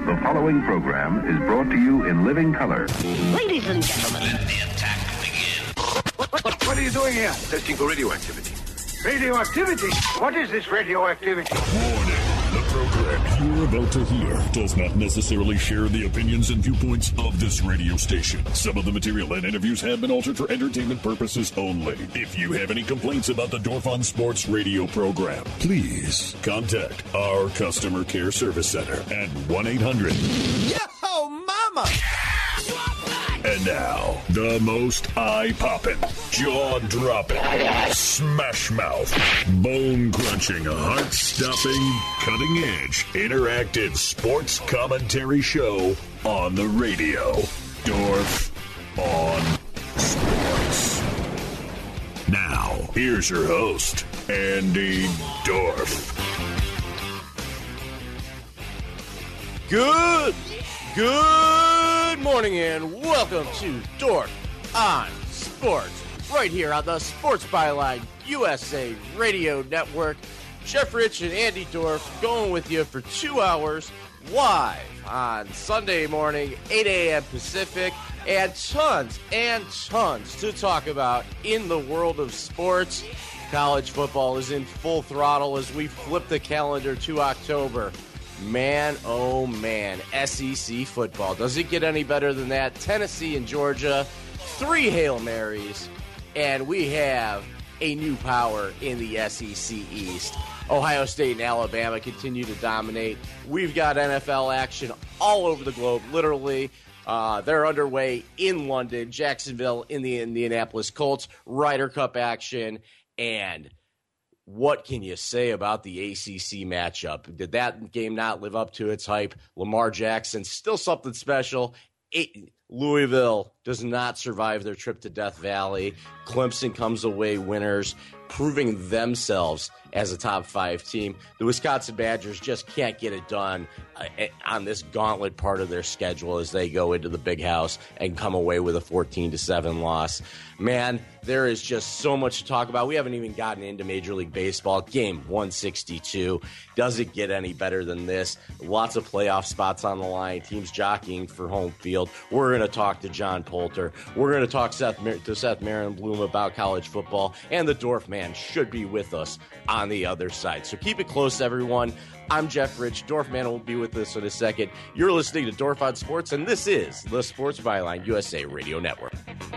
The following program is brought to you in living color. Ladies and gentlemen, let the attack begin. What are you doing here? Testing for radioactivity. Radioactivity? What is this radioactivity? Warning. The program you're about to hear does not necessarily share the opinions and viewpoints of this radio station. Some of the material and interviews have been altered for entertainment purposes only. If you have any complaints about the Dorf on Sports radio program, please contact our customer care service center at 1-800. Yo, mama! And now, the most eye-popping, jaw-dropping, smash-mouth, bone-crunching, heart-stopping, cutting-edge, interactive sports commentary show on the radio. Dorf on Sports. Now, here's your host, Andy Dorf. Good morning and welcome to Dorf on Sports, right here on the Sports Byline USA Radio Network. Jeff Rich and Andy Dorf going with you for 2 hours live on Sunday morning, 8 a.m. Pacific, and tons to talk about in the world of sports. College football is in full throttle as we flip the calendar to October. Man, oh man, SEC football. Does it get any better than that? Tennessee and Georgia, 3 Hail Marys, and we have a new power in the SEC East. Ohio State and Alabama continue to dominate. We've got NFL action all over the globe, literally. They're underway in London, Jacksonville in the Indianapolis Colts, Ryder Cup action, and what can you say about the ACC matchup? Did that game not live up to its hype? Lamar Jackson, still something special. Louisville does not survive their trip to Death Valley. Clemson comes away winners, proving themselves as a top 5 team. The Wisconsin Badgers just can't get it done on this gauntlet part of their schedule as they go into the Big House and come away with a 14-7 loss. Man, there is just so much to talk about. We haven't even gotten into Major League Baseball. Game 162. Does it get any better than this? Lots of playoff spots on the line. Teams jockeying for home field. We're going to talk to John Poulter. We're going to talk to Seth Marin-Bloom about college football. And the Dorf Man should be with us on the other side. So keep it close, everyone. I'm Jeff Rich. Dorf Man will be with us in a second. You're listening to Dorf on Sports, and this is the Sports Byline USA Radio Network.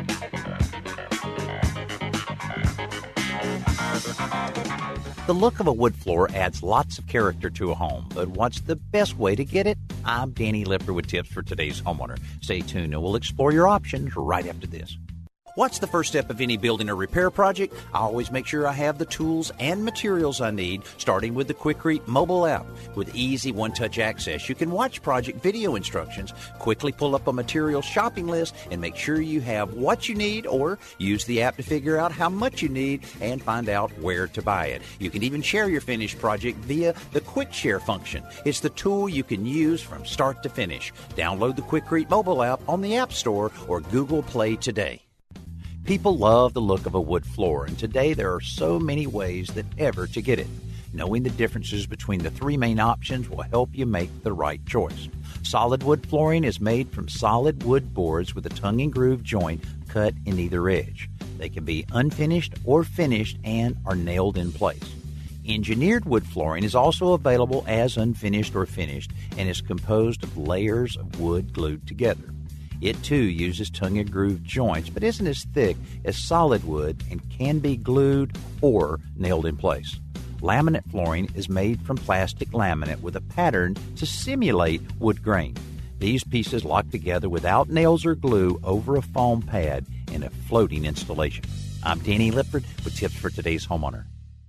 The look of a wood floor adds lots of character to a home, but what's the best way to get it? I'm Danny Lipper with tips for today's homeowner. Stay tuned and we'll explore your options right after this. What's the first step of any building or repair project? I always make sure I have the tools and materials I need, starting with the Quikrete mobile app. With easy one-touch access, you can watch project video instructions, quickly pull up a material shopping list, and make sure you have what you need, or use the app to figure out how much you need and find out where to buy it. You can even share your finished project via the Quick Share function. It's the tool you can use from start to finish. Download the Quikrete mobile app on the App Store or Google Play today. People love the look of a wood floor, and today there are so many ways than ever to get it. Knowing the differences between the 3 main options will help you make the right choice. Solid wood flooring is made from solid wood boards with a tongue and groove joint cut in either edge. They can be unfinished or finished and are nailed in place. Engineered wood flooring is also available as unfinished or finished and is composed of layers of wood glued together. It, too, uses tongue and groove joints, but isn't as thick as solid wood and can be glued or nailed in place. Laminate flooring is made from plastic laminate with a pattern to simulate wood grain. These pieces lock together without nails or glue over a foam pad in a floating installation. I'm Danny Lipford with tips for today's homeowner.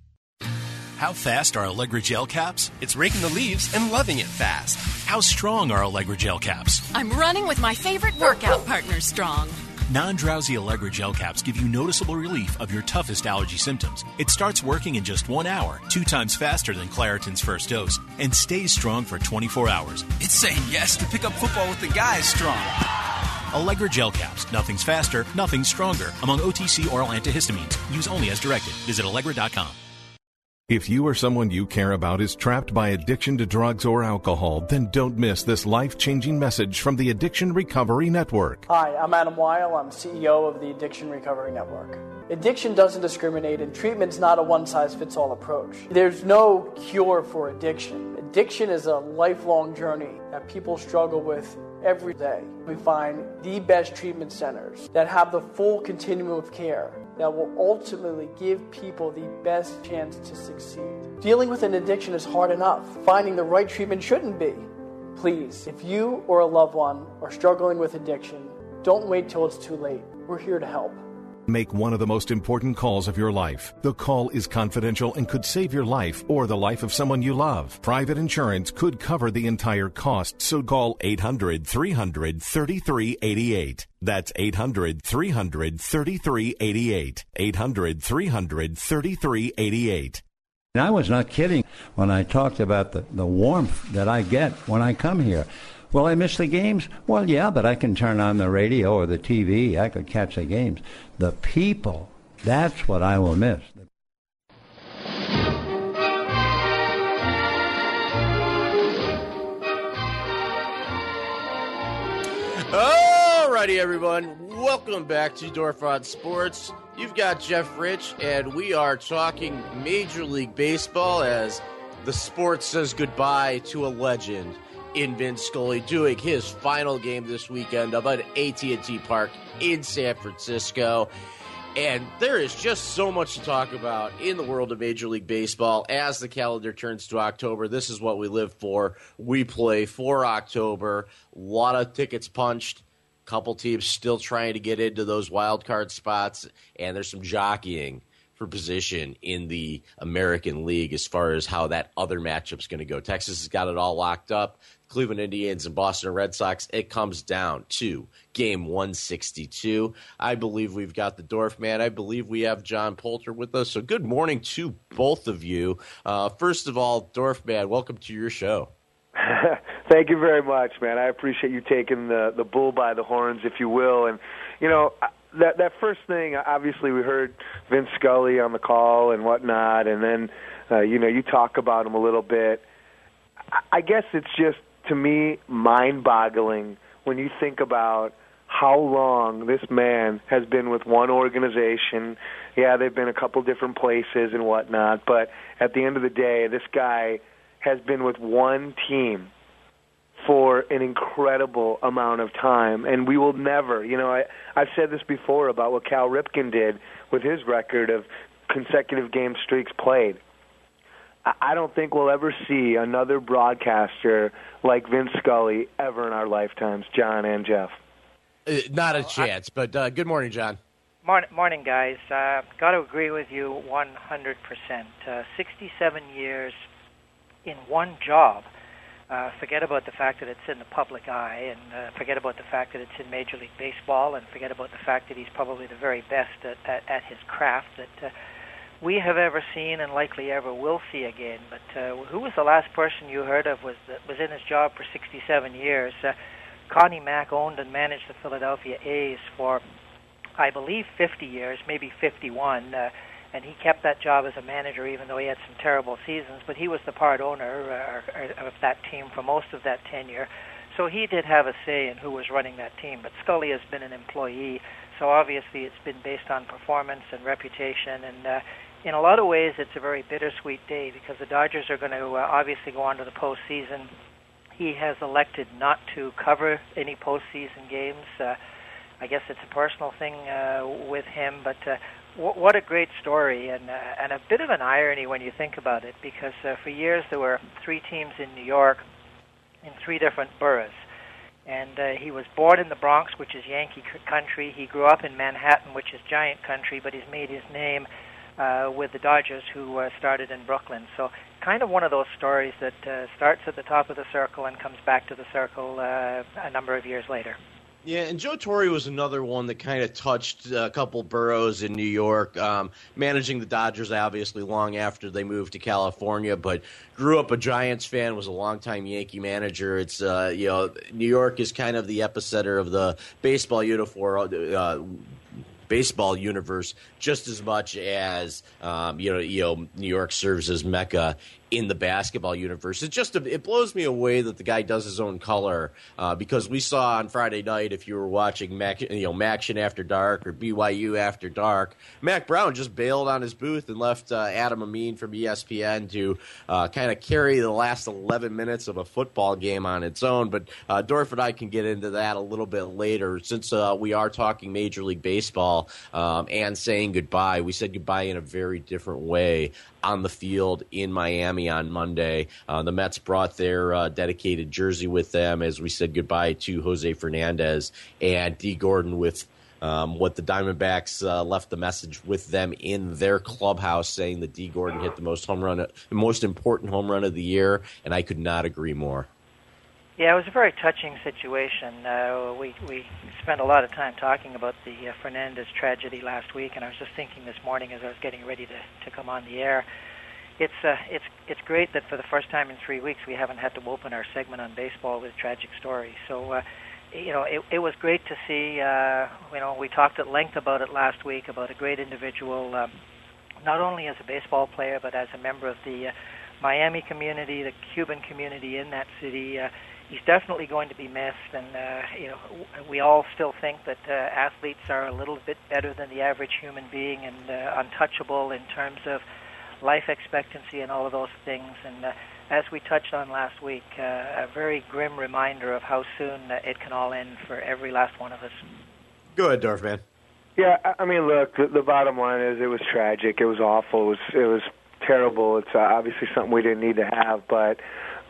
How fast are Allegra gel caps? It's raking the leaves and loving it fast. How strong are Allegra gel caps? I'm running with my favorite workout partner strong. Non-drowsy Allegra gel caps give you noticeable relief of your toughest allergy symptoms. It starts working in just 1 hour, 2 times faster than Claritin's first dose, and stays strong for 24 hours. It's saying yes to pick up football with the guys strong. Allegra gel caps. Nothing's faster, nothing's stronger. Among OTC oral antihistamines. Use only as directed. Visit Allegra.com. If you or someone you care about is trapped by addiction to drugs or alcohol, then don't miss this life-changing message from the Addiction Recovery Network. Hi, I'm Adam Weil. I'm CEO of the Addiction Recovery Network. Addiction doesn't discriminate, and treatment's not a one-size-fits-all approach. There's no cure for addiction. Addiction is a lifelong journey that people struggle with every day. We find the best treatment centers that have the full continuum of care that will ultimately give people the best chance to succeed. Dealing with an addiction is hard enough. Finding the right treatment shouldn't be. Please, if you or a loved one are struggling with addiction, don't wait till it's too late. We're here to help. Make one of the most important calls of your life. The call is confidential and could save your life or the life of someone you love. Private insurance could cover the entire cost, so call 800-300-3388. That's 800-300-3388. 800-300-3388. And I was not kidding when I talked about the warmth that I get when I come here. Will I miss the games? Well, yeah, but I can turn on the radio or the TV. I could catch the games. The people, that's what I will miss. Alrighty, everyone. Welcome back to Dorf on Sports. You've got Jeff Rich, and we are talking Major League Baseball as the sport says goodbye to a legend in Vin Scully, doing his final game this weekend up at AT&T Park in San Francisco. And there is just so much to talk about in the world of Major League Baseball as the calendar turns to October. This is what we live for. We play for October. A lot of tickets punched. Couple teams still trying to get into those wild card spots, and there's some jockeying for position in the American League as far as how that other matchup's going to go. Texas has got it all locked up. Cleveland Indians and Boston Red Sox, it comes down to game 162. I believe we've got the Dorf man. I believe we have John Poulter with us. So good morning to both of you. First of all, Dorf man, welcome to your show. Thank you very much, man. I appreciate you taking the bull by the horns, if you will. And, you know, that first thing, obviously we heard Vince Scully on the call and whatnot, and then, you talk about him a little bit. I guess it's just, to me, mind-boggling when you think about how long this man has been with one organization. Yeah, they've been a couple different places and whatnot, but at the end of the day, this guy has been with one team for an incredible amount of time, and we will never, I've said this before about what Cal Ripken did with his record of consecutive game streaks played. I don't think we'll ever see another broadcaster like Vince Scully ever in our lifetimes, John and Jeff. Not a chance, but good morning, John. Morning, guys. Got to agree with you 100%. 67 years in one job. Forget about the fact that it's in the public eye, and forget about the fact that it's in Major League Baseball, and forget about the fact that he's probably the very best at his craft that we have ever seen and likely ever will see again. But who was the last person you heard of was in his job for 67 years? Connie Mack owned and managed the Philadelphia A's for, I believe, 50 years, maybe 51, and he kept that job as a manager even though he had some terrible seasons, but he was the part owner of that team for most of that tenure. So he did have a say in who was running that team, but Scully has been an employee, so obviously it's been based on performance and reputation, and in a lot of ways it's a very bittersweet day because the Dodgers are going to obviously go on to the postseason. He has elected not to cover any postseason games. I guess it's a personal thing with him, but what a great story, and a bit of an irony when you think about it, because for years there were three teams in New York in three different boroughs. And he was born in the Bronx, which is Yankee country. He grew up in Manhattan, which is Giant country, but he's made his name with the Dodgers, who started in Brooklyn. So kind of one of those stories that starts at the top of the circle and comes back to the circle a number of years later. Yeah, and Joe Torre was another one that kind of touched a couple boroughs in New York, managing the Dodgers obviously long after they moved to California, but grew up a Giants fan, was a longtime Yankee manager. It's, New York is kind of the epicenter of the baseball uniform, baseball universe just as much as New York serves as Mecca in the basketball universe. It blows me away that the guy does his own color, because we saw on Friday night, if you were watching MACtion After Dark or BYU After Dark, Mac Brown just bailed on his booth and left Adam Amin from ESPN to kind of carry the last 11 minutes of a football game on its own. But Dorf and I can get into that a little bit later, since we are talking Major League Baseball and saying goodbye. We said goodbye in a very different way on the field in Miami on Monday. The Mets brought their dedicated jersey with them as we said goodbye to Jose Fernandez and Dee Gordon with what the Diamondbacks left the message with them in their clubhouse, saying that Dee Gordon hit the most important home run of the year, and I could not agree more. Yeah, it was a very touching situation. We spent a lot of time talking about the Fernandez tragedy last week, and I was just thinking this morning as I was getting ready to come on the air, it's great that for the first time in 3 weeks we haven't had to open our segment on baseball with tragic stories. So, it was great to see. We talked at length about it last week, about a great individual, not only as a baseball player but as a member of the Miami community, the Cuban community in that city. He's definitely going to be missed, and we all still think that athletes are a little bit better than the average human being and untouchable in terms of life expectancy and all of those things. And as we touched on last week, a very grim reminder of how soon it can all end for every last one of us. Go ahead, Dorfman. Yeah, I mean, look, the bottom line is it was tragic. It was awful. It was terrible. It's obviously something we didn't need to have, but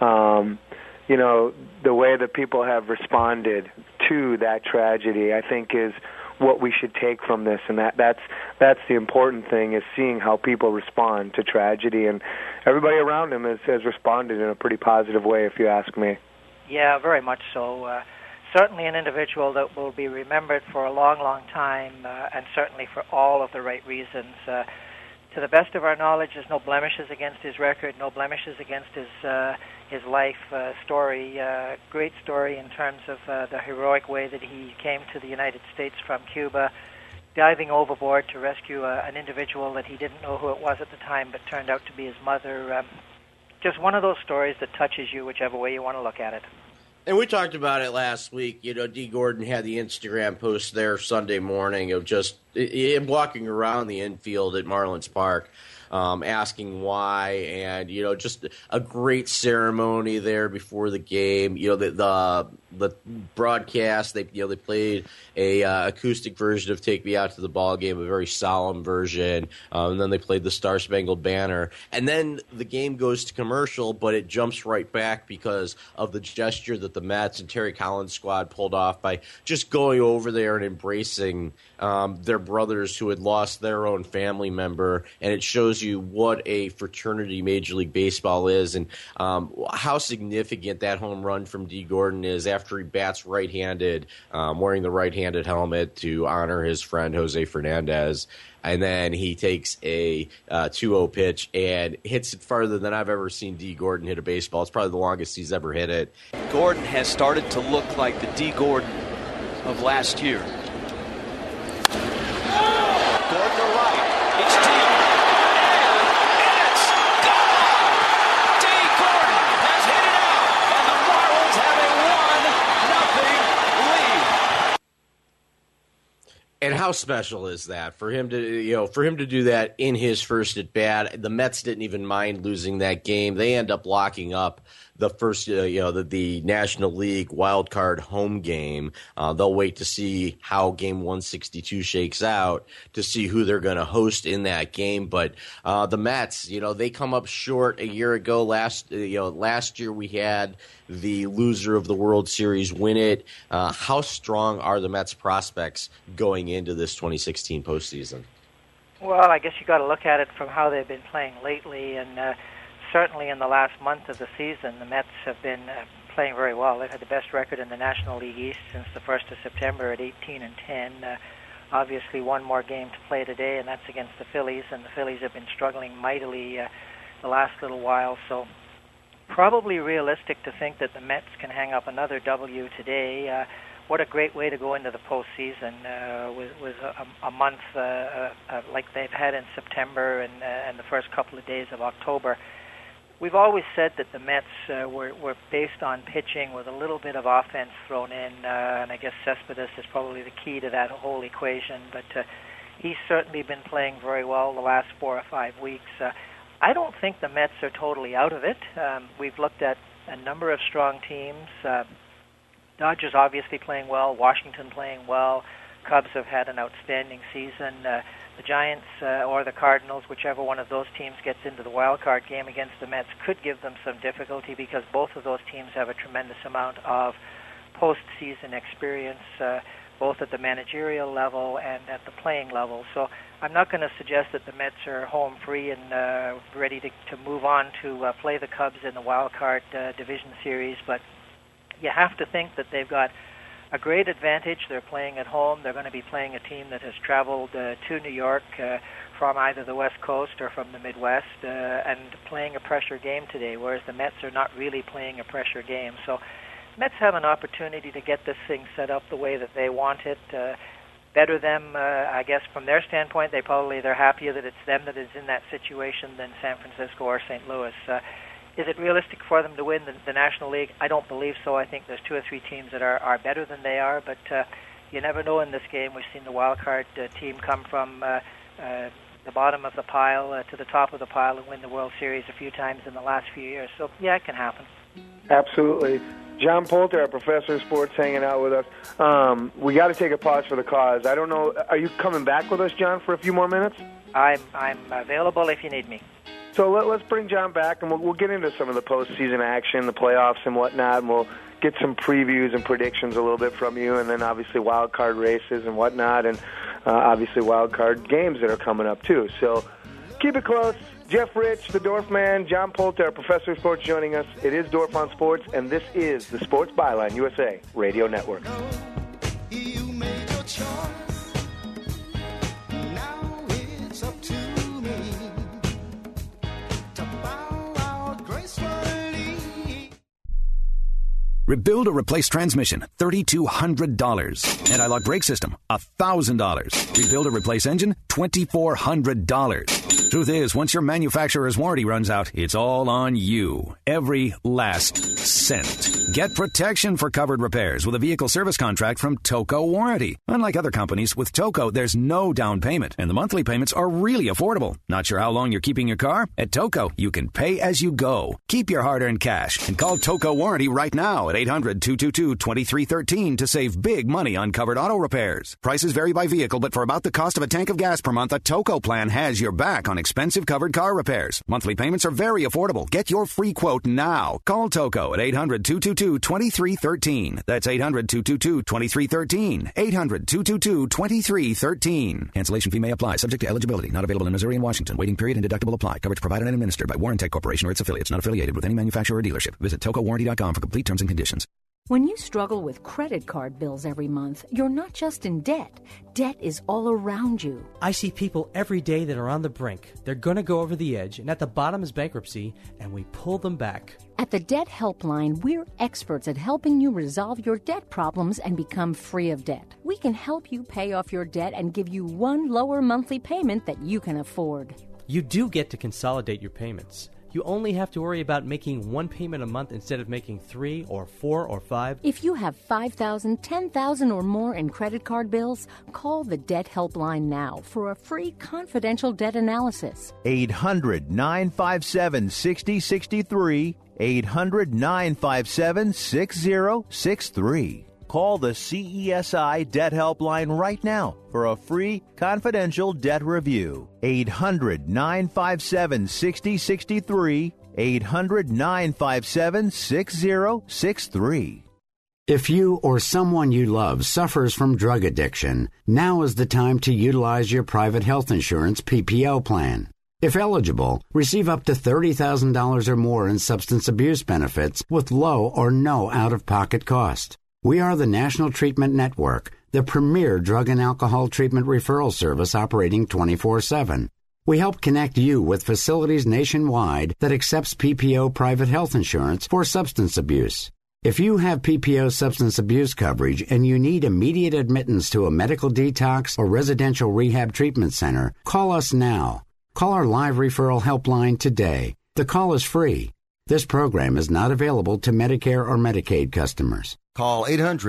the way that people have responded to that tragedy, I think, is what we should take from this, and that's the important thing, is seeing how people respond to tragedy, and everybody around him has responded in a pretty positive way, if you ask me. Yeah, very much so. Certainly an individual that will be remembered for a long, long time, and certainly for all of the right reasons. To the best of our knowledge, there's no blemishes against his record, no blemishes against his life story. Great story in terms of the heroic way that he came to the United States from Cuba, diving overboard to rescue an individual that he didn't know who it was at the time, but turned out to be his mother. Just one of those stories that touches you whichever way you want to look at it. And we talked about it last week. Dee Gordon had the Instagram post there Sunday morning of just him walking around the infield at Marlins Park, asking why, and just a great ceremony there before the game. The broadcast, they played a acoustic version of "Take Me Out to the Ball Game," a very solemn version, and then they played the Star Spangled Banner, and then the game goes to commercial, but it jumps right back because of the gesture that the Mets and Terry Collins' squad pulled off by just going over there and embracing their brothers who had lost their own family member, and it shows you what a fraternity Major League Baseball is, and how significant that home run from Dee Gordon is after he bats right-handed, wearing the right-handed helmet to honor his friend Jose Fernandez. And then he takes a 2-0 pitch and hits it farther than I've ever seen Dee Gordon hit a baseball. It's probably the longest he's ever hit it. Gordon has started to look like the Dee Gordon of last year. Gordon to right. It's deep. And it's gone! Dee Gordon has hit it out, and the Marlins have a 1-0 lead. And how special is that for him to do that in his first at bat? The Mets didn't even mind losing that game. They end up locking up the first, the National League wild card home game. They'll wait to see how Game 162 shakes out to see who they're going to host in that game. But the Mets, they come up short a year ago. Last year we had the loser of the World Series win it. How strong are the Mets prospects going into this 2016 postseason? Well, I guess you got to look at it from how they've been playing lately, and certainly in the last month of the season, the Mets have been playing very well. They've had the best record in the National League East since the 1st of September at 18-10. Obviously, one more game to play today, and that's against the Phillies, and the Phillies have been struggling mightily the last little while. So probably realistic to think that the Mets can hang up another W today. what a great way to go into the postseason with a month like they've had in September and the first couple of days of October. We've always said that the Mets were based on pitching with a little bit of offense thrown in, and I guess Cespedes is probably the key to that whole equation. But he's certainly been playing very well the last 4 or 5 weeks. I don't think the Mets are totally out of it. We've looked at a number of strong teams. Dodgers obviously playing well, Washington playing well, Cubs have had an outstanding season. The Giants or the Cardinals, whichever one of those teams gets into the wild card game against the Mets, could give them some difficulty because both of those teams have a tremendous amount of postseason experience, both at the managerial level and at the playing level. So I'm not going to suggest that the Mets are home free and ready to move on to play the Cubs in the wild card division series, but you have to think that they've got a great advantage. They're playing at home. They're going to be playing a team that has traveled to New York from either the West Coast or from the Midwest and playing a pressure game today, whereas the Mets are not really playing a pressure game. So Mets have an opportunity to get this thing set up the way that they want it. Better them, I guess, from their standpoint, they're happier that it's them that is in that situation than San Francisco or St. Louis. Is it realistic for them to win the National League? I don't believe so. I think there's 2 or 3 teams that are better than they are, but you never know in this game. We've seen the wild card team come from the bottom of the pile to the top of the pile and win the World Series a few times in the last few years. So, yeah, it can happen. Absolutely. John Poulter, our professor of sports, hanging out with us. We got to take a pause for the cause. I don't know. Are you coming back with us, John, for a few more minutes? I'm available if you need me. So let's bring John back, and we'll get into some of the postseason action, the playoffs and whatnot, and we'll get some previews and predictions a little bit from you, and then obviously wild card races and whatnot, and obviously wild card games that are coming up too. So keep it close. Jeff Rich, the Dorf Man, John Poulter, our professor of sports, joining us. It is Dorf on Sports, and this is the Sports Byline USA Radio Network. You made your choice. Now it's up to me to bow out gracefully. Rebuild or replace transmission, $3,200. Anti-lock brake system, $1,000. Rebuild or replace engine, $2,400. Truth is, once your manufacturer's warranty runs out, it's all on you. Every last cent. Get protection for covered repairs with a vehicle service contract from Toco Warranty. Unlike other companies, with Toco, there's no down payment, and the monthly payments are really affordable. Not sure how long you're keeping your car? At Toco, you can pay as you go. Keep your hard-earned cash and call Toco Warranty right now at 800-222-2313 to save big money on covered auto repairs. Prices vary by vehicle, but for about the cost of a tank of gas per month, a Toco plan has your back on expensive covered car repairs. Monthly payments are very affordable. Get your free quote now. Call Toco at 800-222-2313. That's 800-222-2313. 800-222-2313. Cancellation fee may apply. Subject to eligibility. Not available in Missouri and Washington. Waiting period and deductible apply. Coverage provided and administered by Warrantech Corporation or its affiliates. Not affiliated with any manufacturer or dealership. Visit TocoWarranty.com for complete terms and conditions. When you struggle with credit card bills every month, you're not just in debt. Debt is all around you. I see people every day that are on the brink. They're going to go over the edge, and at the bottom is bankruptcy, and we pull them back. At the Debt Helpline, we're experts at helping you resolve your debt problems and become free of debt. We can help you pay off your debt and give you one lower monthly payment that you can afford. You do get to consolidate your payments. You only have to worry about making one payment a month instead of making 3 or 4 or 5. If you have $5,000, $10,000 or more in credit card bills, call the Debt Helpline now for a free confidential debt analysis. 800-957-6063. 800-957-6063. Call the CESI Debt Helpline right now for a free confidential debt review. 800-957-6063. 800-957-6063. If you or someone you love suffers from drug addiction, now is the time to utilize your private health insurance PPO plan. If eligible, receive up to $30,000 or more in substance abuse benefits with low or no out-of-pocket cost. We are the National Treatment Network, the premier drug and alcohol treatment referral service operating 24/7. We help connect you with facilities nationwide that accepts PPO private health insurance for substance abuse. If you have PPO substance abuse coverage and you need immediate admittance to a medical detox or residential rehab treatment center, call us now. Call our live referral helpline today. The call is free. This program is not available to Medicare or Medicaid customers. Call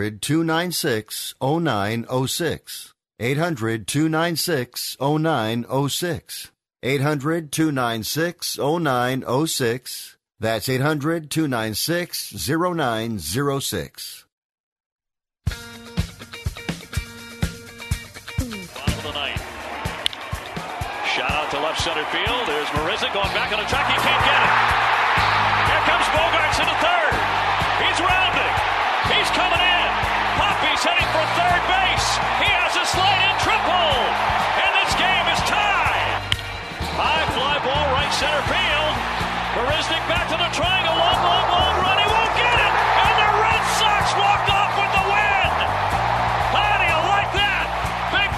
800-296-0906. 800-296-0906. 800-296-0906. That's 800-296-0906. Bottom of the ninth. Shot out to left center field. There's Mariza going back on the track. He can't get it. Here comes Bogarts into third. He's rounding. He's coming in. Poppy's heading for third base. He has a slide-in triple. And this game is tied. High fly ball right center field. Marisnik back to the triangle. Long run. He won't get it. And the Red Sox walk off with the win. How do you like that? Big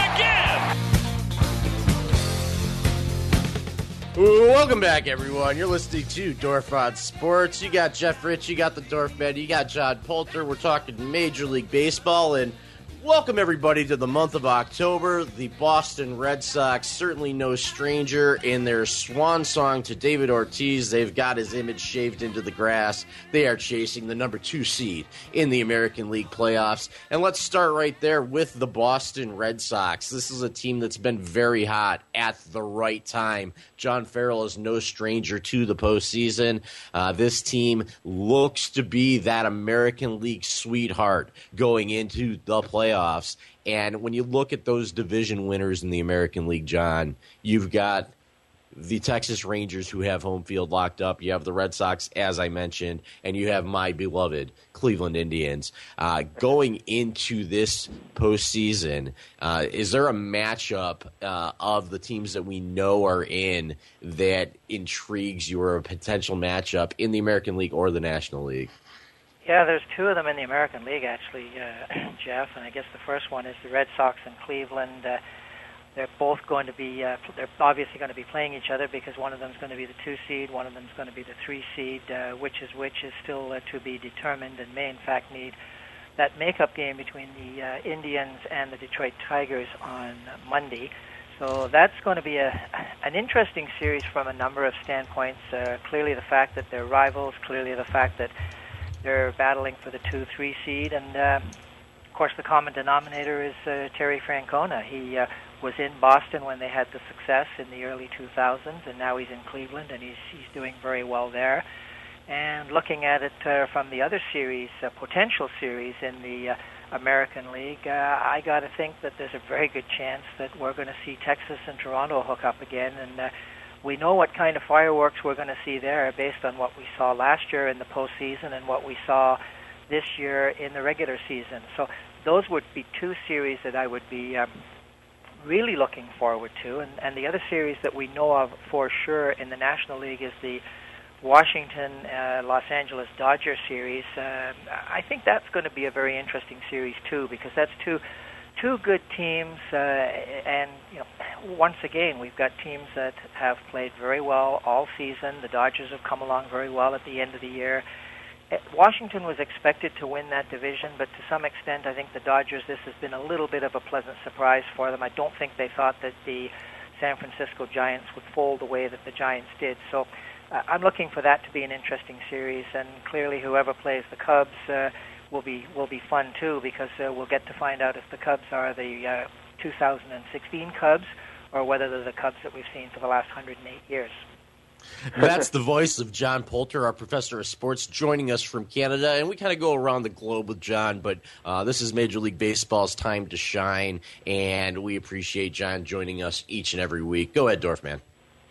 Poppy again. Welcome back, everyone. You're listening to Dorf on Sports. You got Jeff Rich, you got the Dorf Man, you got John Poulter. We're talking Major League Baseball, and welcome everybody to the month of October. The Boston Red Sox, certainly no stranger in their swan song to David Ortiz. They've got his image shaved into the grass. They are chasing the number 2 seed in the American League playoffs. And let's start right there with the Boston Red Sox. This is a team that's been very hot at the right time. John Farrell is no stranger to the postseason. This team looks to be that American League sweetheart going into the playoffs. And when you look at those division winners in the American League, John, you've got the Texas Rangers, who have home field locked up. You have the Red Sox, as I mentioned, and you have my beloved Cleveland Indians. Going into this postseason, is there a matchup of the teams that we know are in that intrigues you, or a potential matchup in the American League or the National League? Yeah, there's two of them in the American League, actually, Jeff, and I guess the first one is the Red Sox and Cleveland. They're both going to be, they're obviously going to be playing each other, because one of them is going to be the 2 seed, one of them is going to be the 3 seed. Which is still to be determined, and may in fact need that makeup game between the Indians and the Detroit Tigers on Monday. So that's going to be an interesting series from a number of standpoints. Clearly the fact that they're rivals, clearly the fact that they're battling for the 2-3 seed, and of course the common denominator is Terry Francona. He was in Boston when they had the success in the early 2000s, and now he's in Cleveland, and he's doing very well there. And looking at it from the other series, potential series in the American League, I got to think that there's a very good chance that we're going to see Texas and Toronto hook up again, and we know what kind of fireworks we're going to see there based on what we saw last year in the postseason and what we saw this year in the regular season. So those would be two series that I would be really looking forward to. And the other series that we know of for sure in the National League is the Washington-Los Angeles Dodger series. I think that's going to be a very interesting series too, because that's two good teams, and once again, we've got teams that have played very well all season. The Dodgers have come along very well at the end of the year. Washington was expected to win that division, but to some extent, I think the Dodgers, this has been a little bit of a pleasant surprise for them. I don't think they thought that the San Francisco Giants would fold the way that the Giants did. So I'm looking for that to be an interesting series, and clearly whoever plays the Cubs will be fun too, because we'll get to find out if the Cubs are the 2016 Cubs or whether they're the Cubs that we've seen for the last 108 years. That's the voice of John Poulter, our professor of sports, joining us from Canada. And we kind of go around the globe with John, but this is Major League Baseball's time to shine, and we appreciate John joining us each and every week. Go ahead, Dorfman.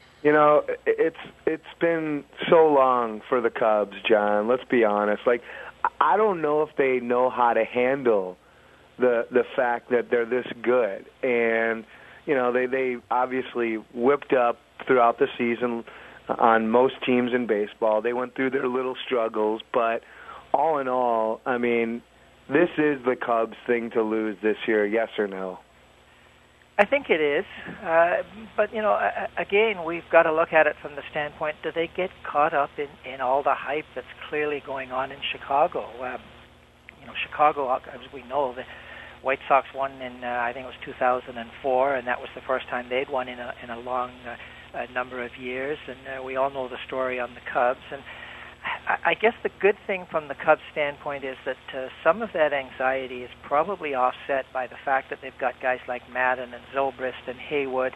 It's been so long for the Cubs, John. Let's be honest. I don't know if they know how to handle the fact that they're this good. And, they obviously whipped up throughout the season on most teams in baseball. They went through their little struggles, but all in all, I mean, this is the Cubs' thing to lose this year, yes or no? I think it is, but again, we've got to look at it from the standpoint: do they get caught up in all the hype that's clearly going on in Chicago? Chicago, as we know, the White Sox won in I think it was 2004, and that was the first time they'd won in a long number of years. And we all know the story on the Cubs. And I guess the good thing from the Cubs' standpoint is that some of that anxiety is probably offset by the fact that they've got guys like Madden and Zobrist and Haywood,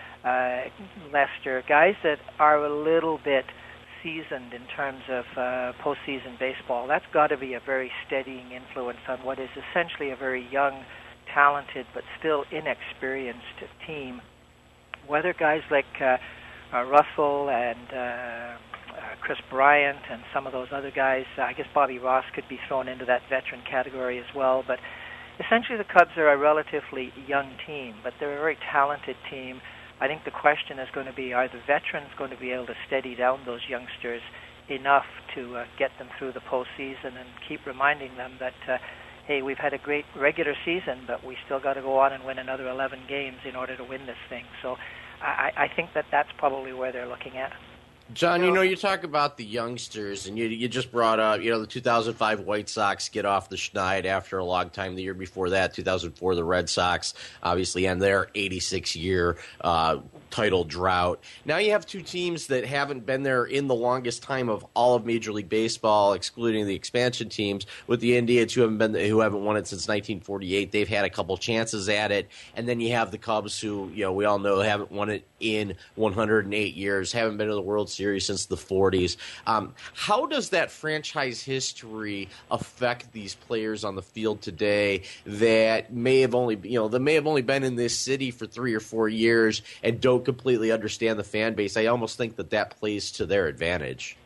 Lester, guys that are a little bit seasoned in terms of postseason baseball. That's got to be a very steadying influence on what is essentially a very young, talented, but still inexperienced team. Whether guys like Russell and Chris Bryant and some of those other guys, I guess Bobby Ross could be thrown into that veteran category as well, but essentially the Cubs are a relatively young team, but they're a very talented team. I think the question is going to be, are the veterans going to be able to steady down those youngsters enough to get them through the postseason and keep reminding them that, hey, we've had a great regular season, but we still got to go on and win another 11 games in order to win this thing. So I think that's probably where they're looking at. John, you talk about the youngsters, and you just brought up, the 2005 White Sox get off the schneid after a long time. The year before that, 2004, the Red Sox obviously end their 86-year title drought. Now you have two teams that haven't been there in the longest time of all of Major League Baseball, excluding the expansion teams, with the Indians who haven't won it since 1948. They've had a couple chances at it, and then you have the Cubs who, we all know haven't won it in 108 years, haven't been to the World Series since the 40s. How does that franchise history affect these players on the field today that may have only been in this city for 3 or 4 years and don't completely understand the fan base? I almost think that plays to their advantage.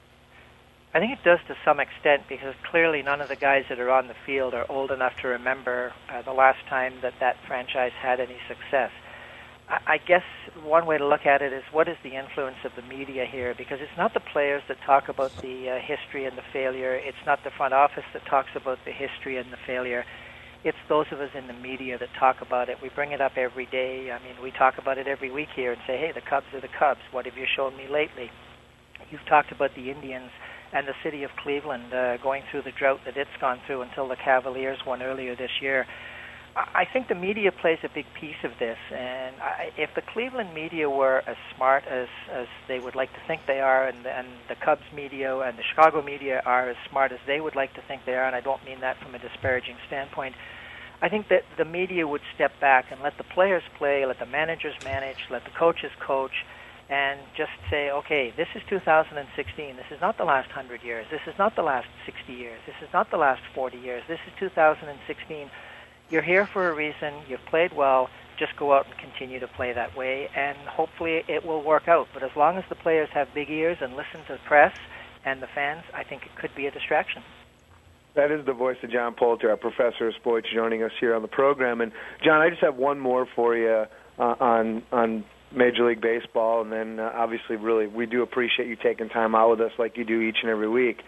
I think it does to some extent, because clearly none of the guys that are on the field are old enough to remember the last time that franchise had any success. I guess one way to look at it is, what is the influence of the media here? Because it's not the players that talk about the history and the failure. It's not the front office that talks about the history and the failure. It's those of us in the media that talk about it. We bring it up every day. I mean, we talk about it every week here and say, hey, the Cubs are the Cubs. What have you shown me lately? You've talked about the Indians and the city of Cleveland going through the drought that it's gone through until the Cavaliers won earlier this year. I think the media plays a big piece of this, and if the Cleveland media were as smart as they would like to think they are, and the Cubs media and the Chicago media are as smart as they would like to think they are, and I don't mean that from a disparaging standpoint, I think that the media would step back and let the players play, let the managers manage, let the coaches coach, and just say, okay, this is 2016. This is not the last 100 years. This is not the last 60 years. This is not the last 40 years. This is 2016. You're here for a reason. You've played well. Just go out and continue to play that way, and hopefully it will work out. But as long as the players have big ears and listen to the press and the fans, I think it could be a distraction. That is the voice of John Poulter, our professor of sports, joining us here on the program. And, John, I just have one more for you on Major League Baseball, and then obviously really we do appreciate you taking time out with us like you do each and every week.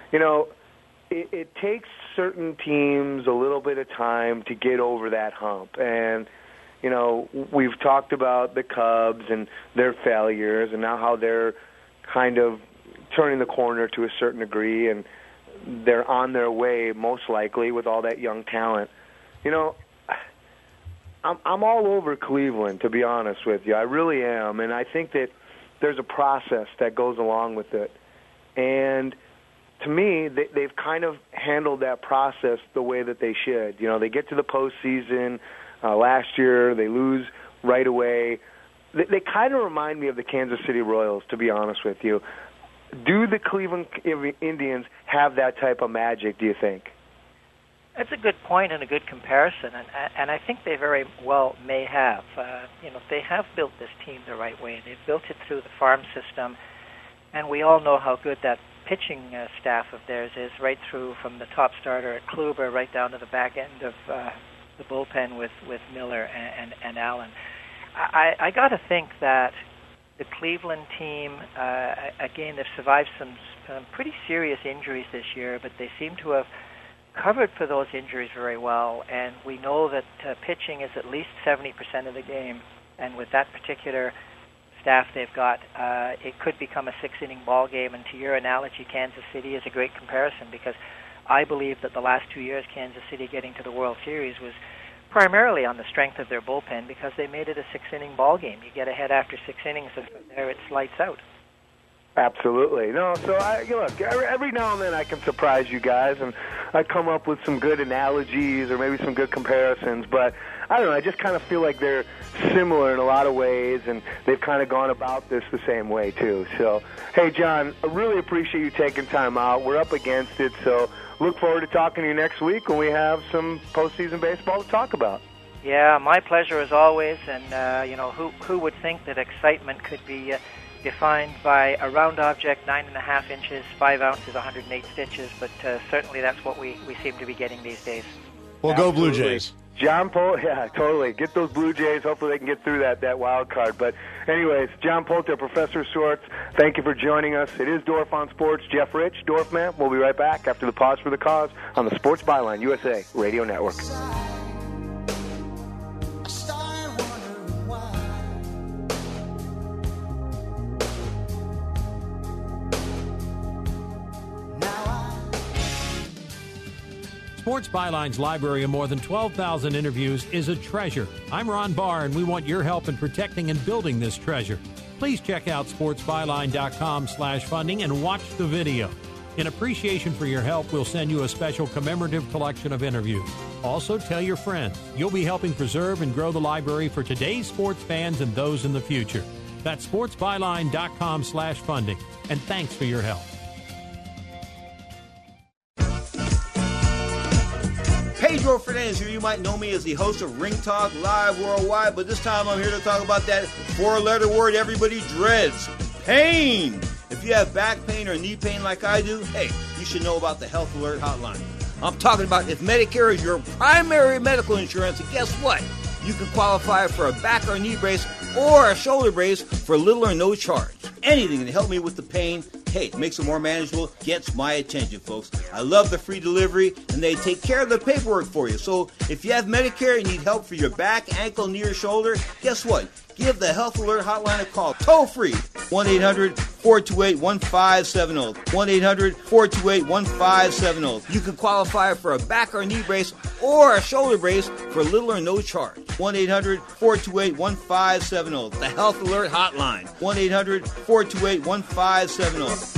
It takes certain teams a little bit of time to get over that hump. And, we've talked about the Cubs and their failures and now how they're kind of turning the corner to a certain degree, and they're on their way most likely with all that young talent. I'm all over Cleveland, to be honest with you. I really am. And I think that there's a process that goes along with it. And to me, they've kind of handled that process the way that they should. They get to the postseason. Last year, they lose right away. They kind of remind me of the Kansas City Royals, to be honest with you. Do the Cleveland Indians have that type of magic, do you think? That's a good point and a good comparison, and I think they very well may have. They have built this team the right way. They've built it through the farm system, and we all know how good that pitching staff of theirs is, right through from the top starter at Kluber right down to the back end of the bullpen with Miller and Allen. I got to think that the Cleveland team, again, they've survived some pretty serious injuries this year, but they seem to have covered for those injuries very well, and we know that pitching is at least 70% of the game. And with that particular staff they've got, it could become a 6-inning ball game. And to your analogy, Kansas City is a great comparison, because I believe that the last 2 years Kansas City getting to the World Series was primarily on the strength of their bullpen, because they made it a 6-inning ball game. You get ahead after 6 innings, and from there it's lights out. Absolutely. No, so look, every now and then I can surprise you guys, and I come up with some good analogies or maybe some good comparisons, but I don't know, I just kind of feel like they're similar in a lot of ways, and they've kind of gone about this the same way, too. So, hey, John, I really appreciate you taking time out. We're up against it, so look forward to talking to you next week when we have some postseason baseball to talk about. Yeah, my pleasure as always, and, who would think that excitement could be defined by a round object, 9.5 inches, 5 ounces, 108 stitches, but certainly that's what we seem to be getting these days. Well, go Blue Jays. John Poulter, yeah, totally. Get those Blue Jays. Hopefully they can get through that wild card. But anyways, John Poulter, Professor Sorts, thank you for joining us. It is Dorf on Sports. Jeff Rich, Dorf Man. We'll be right back after the pause for the cause on the Sports Byline USA Radio Network. Sports Byline's library of more than 12,000 interviews is a treasure. I'm Ron Barr, and we want your help in protecting and building this treasure. Please check out sportsbyline.com/funding and watch the video. In appreciation for your help, we'll send you a special commemorative collection of interviews. Also, tell your friends. You'll be helping preserve and grow the library for today's sports fans and those in the future. That's sportsbyline.com/funding. And thanks for your help. Pedro Fernandez here. You might know me as the host of Ring Talk Live Worldwide, but this time I'm here to talk about that 4-letter word everybody dreads, pain. If you have back pain or knee pain like I do, hey, you should know about the Health Alert Hotline. I'm talking about if Medicare is your primary medical insurance, and guess what? You can qualify for a back or knee brace or a shoulder brace for little or no charge. Anything to help me with the pain, hey, makes it more manageable, gets my attention, folks. I love the free delivery, and they take care of the paperwork for you. So if you have Medicare and need help for your back, ankle, knee, or shoulder, guess what? Give the Health Alert Hotline a call, toll-free, 1-800-428-1570, 1-800-428-1570. You can qualify for a back or knee brace or a shoulder brace for little or no charge. 1-800-428-1570, the Health Alert Hotline, 1-800-428-1570.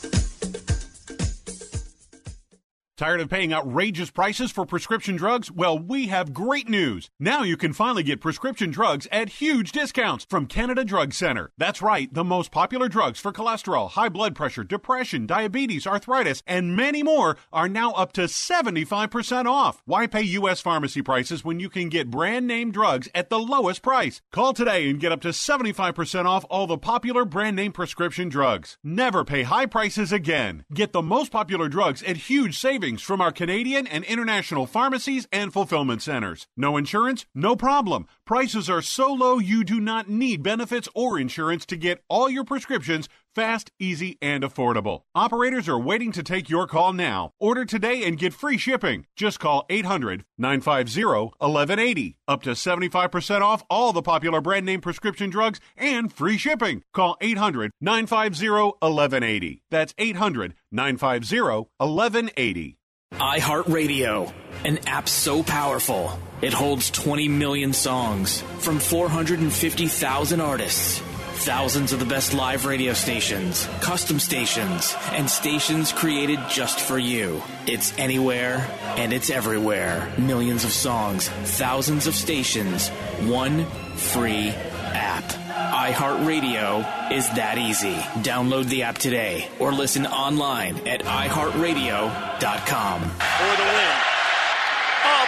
Tired of paying outrageous prices for prescription drugs? Well, we have great news. Now you can finally get prescription drugs at huge discounts from Canada Drug Center. That's right, the most popular drugs for cholesterol, high blood pressure, depression, diabetes, arthritis, and many more are now up to 75% off. Why pay U.S. pharmacy prices when you can get brand name drugs at the lowest price? Call today and get up to 75% off all the popular brand name prescription drugs. Never pay high prices again. Get the most popular drugs at huge savings from our Canadian and international pharmacies and fulfillment centers. No insurance? No problem. Prices are so low you do not need benefits or insurance to get all your prescriptions fast, easy, and affordable. Operators are waiting to take your call now. Order today and get free shipping. Just call 800-950-1180. Up to 75% off all the popular brand name prescription drugs and free shipping. Call 800-950-1180. That's 800-950-1180. iHeartRadio, an app so powerful, it holds 20 million songs from 450,000 artists. Thousands of the best live radio stations, custom stations, and stations created just for you. It's anywhere and it's everywhere. Millions of songs, thousands of stations, one free app. iHeartRadio is that easy. Download the app today or listen online at iHeartRadio.com. For the win. Up.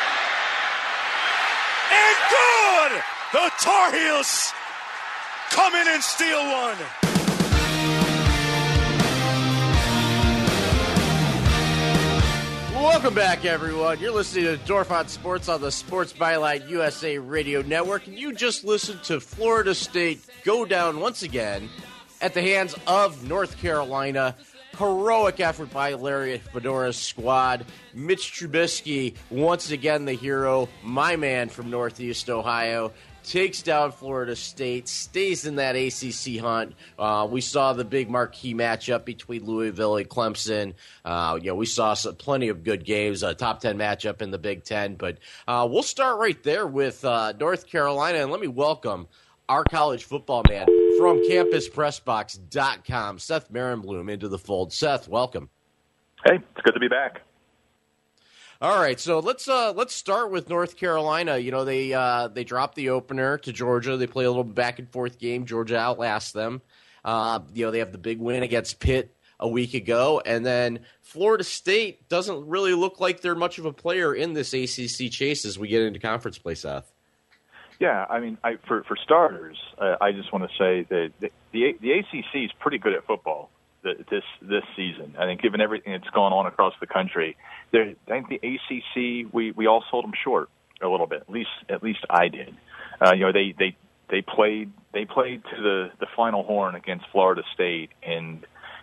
And good! The Tar Heels come in and steal one. Welcome back, everyone. You're listening to Dorf on Sports on the Sports Byline USA Radio Network. And you just listened to Florida State go down once again at the hands of North Carolina. Heroic effort by Larry Fedora's squad. Mitch Trubisky, once again the hero, my man from Northeast Ohio, takes down Florida State, stays in that ACC hunt. We saw the big marquee matchup between Louisville and Clemson. We saw plenty of good games, a top 10 matchup in the Big Ten. But we'll start right there with North Carolina, and let me welcome our college football man from CampusPressBox.com, Seth Marenblum, into the fold. Seth, welcome. Hey, it's good to be back. All right, so let's start with North Carolina. You know, they dropped the opener to Georgia. They play a little back and forth game. Georgia outlasts them. They have the big win against Pitt a week ago, and then Florida State doesn't really look like they're much of a player in this ACC chase as we get into conference play, Seth. Yeah, I mean, for starters, I just want to say that the ACC is pretty good at football this season. I think given everything that's gone on across the country, I think the ACC we all sold them short a little bit. At least I did. They played to the final horn against Florida State, and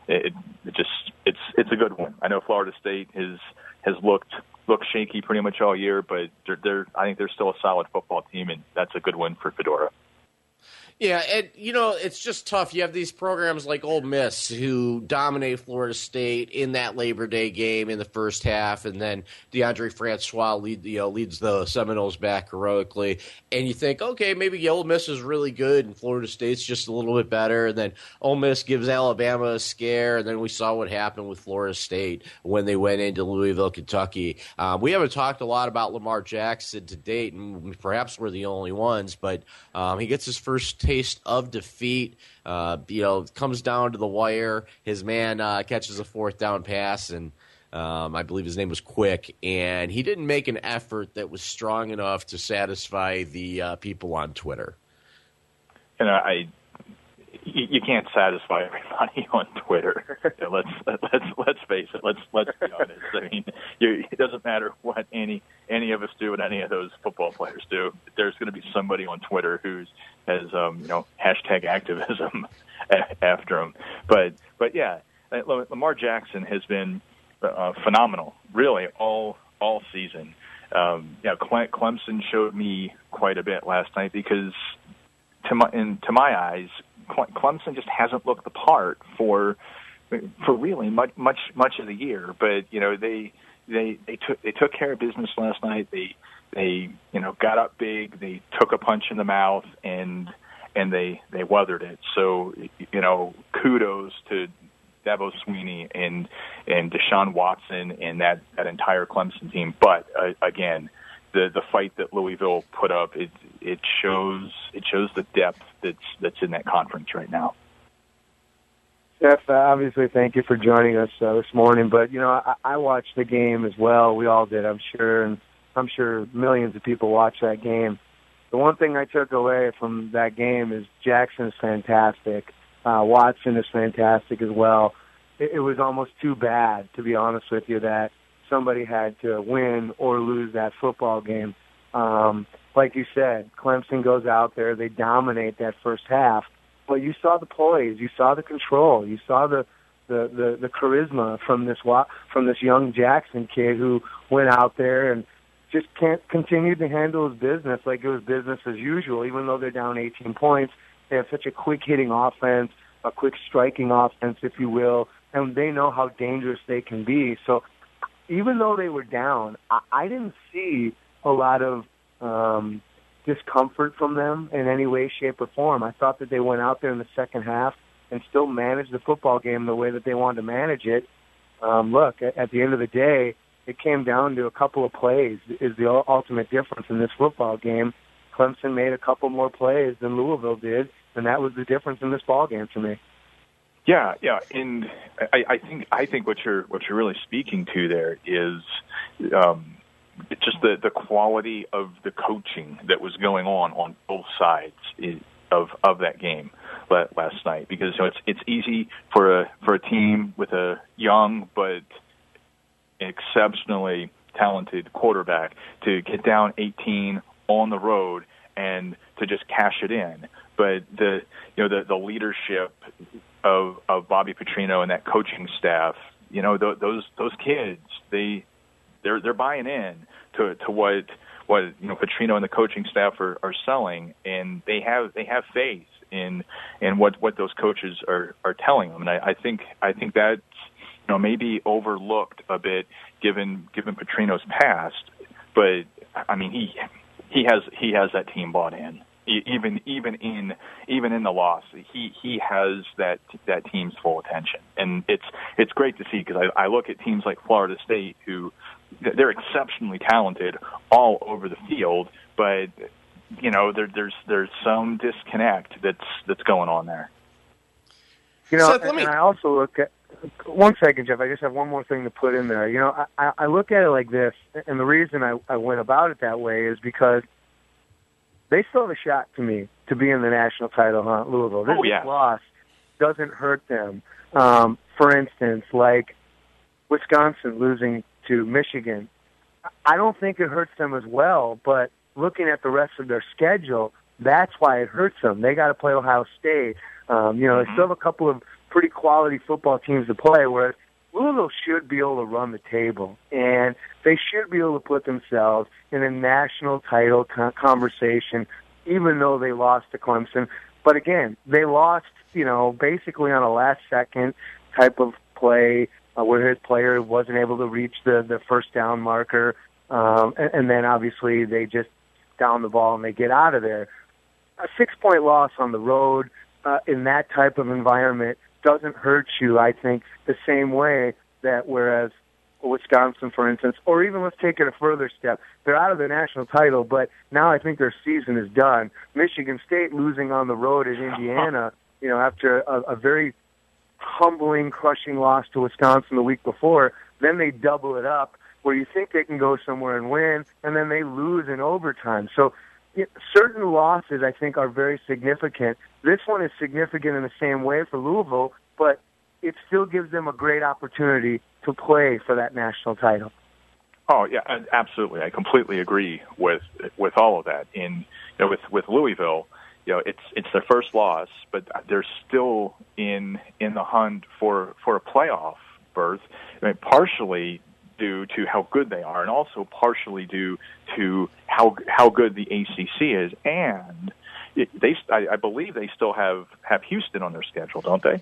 it's a good one. I know Florida State has looked shaky pretty much all year, but I think they're still a solid football team, and that's a good win for Fedora. Yeah, and, it's just tough. You have these programs like Ole Miss who dominate Florida State in that Labor Day game in the first half, and then DeAndre Francois leads the Seminoles back heroically. And you think, okay, maybe Ole Miss is really good and Florida State's just a little bit better, and then Ole Miss gives Alabama a scare, and then we saw what happened with Florida State when they went into Louisville, Kentucky. We haven't talked a lot about Lamar Jackson to date, and perhaps we're the only ones, but he gets his first taste of defeat. Comes down to the wire. His man catches a fourth down pass, and I believe his name was Quick, and he didn't make an effort that was strong enough to satisfy the people on Twitter. You can't satisfy everybody on Twitter. Let's face it. Let's be honest. I mean, it doesn't matter what any of us do, what any of those football players do. There's going to be somebody on Twitter who has hashtag activism after him. But yeah, Lamar Jackson has been phenomenal, really all season. Clemson showed me quite a bit last night because to my eyes, Clemson just hasn't looked the part for really much of the year. But they took care of business last night. They got up big. They took a punch in the mouth and they weathered it. So kudos to Dabo Swinney and Deshaun Watson and that entire Clemson team. But again, the fight that Louisville put up, it shows the depth that's in that conference right now. Jeff, obviously, thank you for joining us this morning. But I watched the game as well. We all did, I'm sure, and I'm sure millions of people watched that game. The one thing I took away from that game is Jackson is fantastic. Watson is fantastic as well. It was almost too bad, to be honest with you, that somebody had to win or lose that football game. Like you said, Clemson goes out there, they dominate that first half, but you saw the poise, you saw the control, you saw the charisma from this young Jackson kid who went out there and just continued to handle his business like it was business as usual, even though they're down 18 points. They have such a quick-hitting offense, a quick striking offense, if you will, and they know how dangerous they can be. So even though they were down, I didn't see a lot of discomfort from them in any way, shape, or form. I thought that they went out there in the second half and still managed the football game the way that they wanted to manage it. Look, at the end of the day, it came down to a couple of plays is the ultimate difference in this football game. Clemson made a couple more plays than Louisville did, and that was the difference in this ball game for me. Yeah, and I think what you're really speaking to there is just the quality of the coaching that was going on both sides of that game last night. Because it's easy for a team with a young but exceptionally talented quarterback to get down 18 on the road and to just cash it in. But the leadership of Bobby Petrino and that coaching staff, those kids, they're buying in to what Petrino and the coaching staff are selling, and they have faith in what those coaches are telling them. And I think that's maybe overlooked a bit given Petrino's past, but I mean he has that team bought in. Even in the loss, he has that team's full attention, and it's great to see, because I look at teams like Florida State, who they're exceptionally talented all over the field, but there's some disconnect that's going on there. Seth, and I also look at 1 second, Jeff. I just have one more thing to put in there. I look at it like this, and the reason I went about it that way is because they still have a shot, to me, to be in the national title hunt, Louisville. This loss doesn't hurt them. For instance, like Wisconsin losing to Michigan, I don't think it hurts them as well, but looking at the rest of their schedule, that's why it hurts them. They got to play Ohio State. They still have a couple of pretty quality football teams to play, whereas Louisville should be able to run the table, and they should be able to put themselves in a national title conversation, even though they lost to Clemson. But again, they lost, basically on a last-second type of play where his player wasn't able to reach the first down marker, and then obviously they just down the ball and they get out of there. A 6-point loss on the road in that type of environment doesn't hurt you, I think, the same way that whereas Wisconsin, for instance, or even let's take it a further step, they're out of the national title, but now I think their season is done. Michigan State losing on the road at Indiana, after a very humbling, crushing loss to Wisconsin the week before, then they double it up where you think they can go somewhere and win, and then they lose in overtime. So certain losses, I think, are very significant. This one is significant in the same way for Louisville, but it still gives them a great opportunity to play for that national title. Oh yeah, absolutely. I completely agree with all of that. With Louisville, it's their first loss, but they're still in the hunt for a playoff berth. I mean, partially due to how good they are, and also partially due to how good the ACC is, and I believe they still have Houston on their schedule, don't they?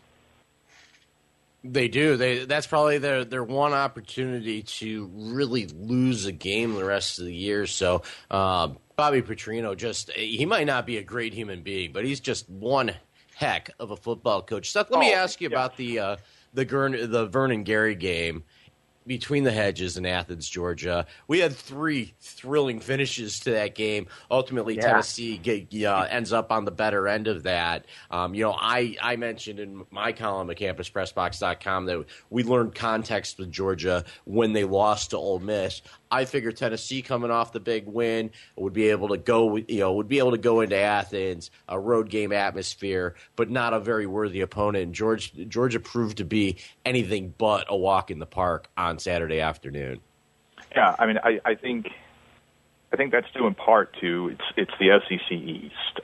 They do. That's probably their one opportunity to really lose a game the rest of the year. So Bobby Petrino, he might not be a great human being, but he's just one heck of a football coach. Seth, let me ask you about the Vernon Gary game between the Hedges in Athens, Georgia. We had 3 thrilling finishes to that game. Ultimately, Tennessee ends up on the better end of that. I mentioned in my column at CampusPressBox.com that we learned context with Georgia when they lost to Ole Miss. I figured Tennessee, coming off the big win, would be able to go into Athens, a road game atmosphere, but not a very worthy opponent. And Georgia proved to be anything but a walk in the park on Saturday afternoon. Yeah, I mean, I think that's due in part to it's the SEC East.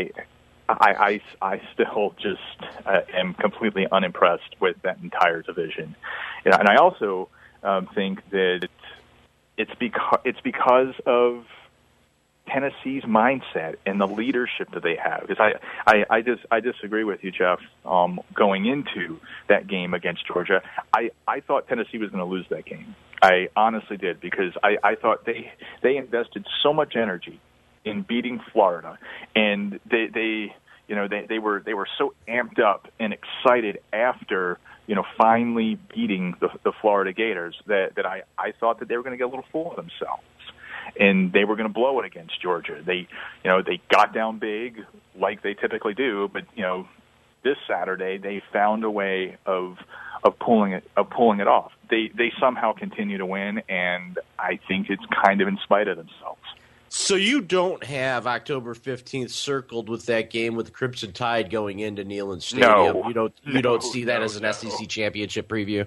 I still just am completely unimpressed with that entire division, and I also think that it's because of Tennessee's mindset and the leadership that they have. Because I disagree with you, Jeff. Going into that game against Georgia, I thought Tennessee was going to lose that game. I honestly did, because I thought they invested so much energy in beating Florida, and they were so amped up and excited after finally beating the Florida Gators that I thought that they were going to get a little full of themselves, and they were going to blow it against Georgia. They got down big like they typically do, but this Saturday they found a way of pulling it off. They somehow continue to win, and I think it's kind of in spite of themselves. So you don't have October 15th circled with that game with the Crimson Tide going into Neyland Stadium? No. You don't see that as an SEC championship preview?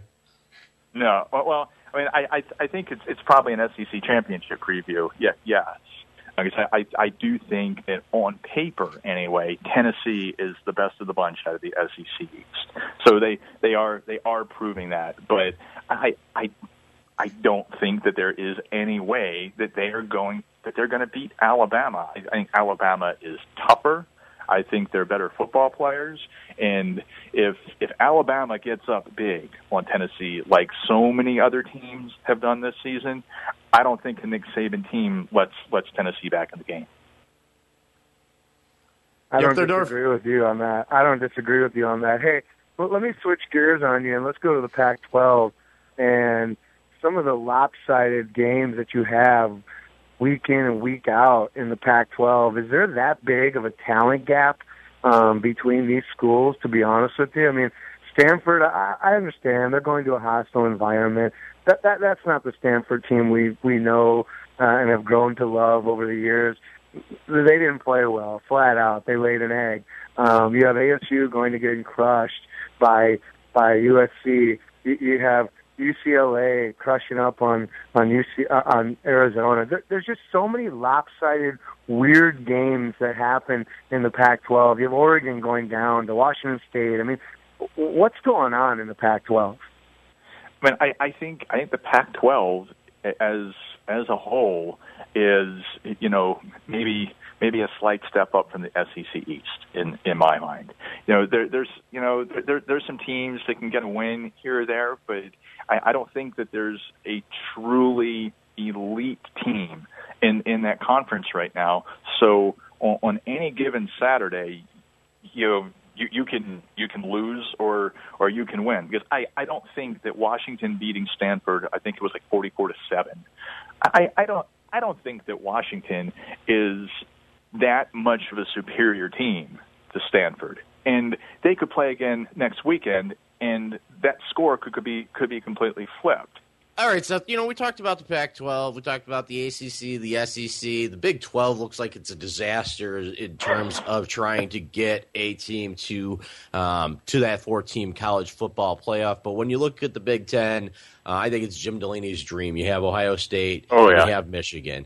No. Well, I mean, I think it's probably an SEC championship preview. Yes. Like I said, I do think that on paper, anyway, Tennessee is the best of the bunch out of the SEC East. So they are proving that. But I don't think that there is any way that they're going to beat Alabama. I think Alabama is tougher. I think they're better football players. And if Alabama gets up big on Tennessee, like so many other teams have done this season, I don't think the Nick Saban team lets Tennessee back in the game. I don't disagree with you on that. Hey, well, let me switch gears on you, and let's go to the Pac-12 and some of the lopsided games that you have week in and week out in the Pac-12. Is there that big of a talent gap between these schools, to be honest with you? I mean, Stanford, I understand. They're going to a hostile environment. That's not the Stanford team we know and have grown to love over the years. They didn't play well, flat out. They laid an egg. You have ASU going to get crushed by USC. You have UCLA crushing up on Arizona. There's just so many lopsided, weird games that happen in the Pac-12. You have Oregon going down to Washington State. I mean, what's going on in the Pac-12? I mean, I think the Pac-12 as a whole is, maybe a slight step up from the SEC East in my mind. There's some teams that can get a win here or there, but I don't think that there's a truly elite team in that conference right now. So on any given Saturday, you can lose or you can win, because I don't think that Washington beating Stanford, I think it was like 44-7. I don't think that Washington is that much of a superior team to Stanford, and they could play again next weekend, and that score could be completely flipped. All right, Seth, we talked about the Pac-12, we talked about the ACC, the SEC. The Big 12 looks like it's a disaster in terms of trying to get a team to that four-team college football playoff. But when you look at the Big 10, I think it's Jim Delaney's dream. You have Ohio State, and you have Michigan.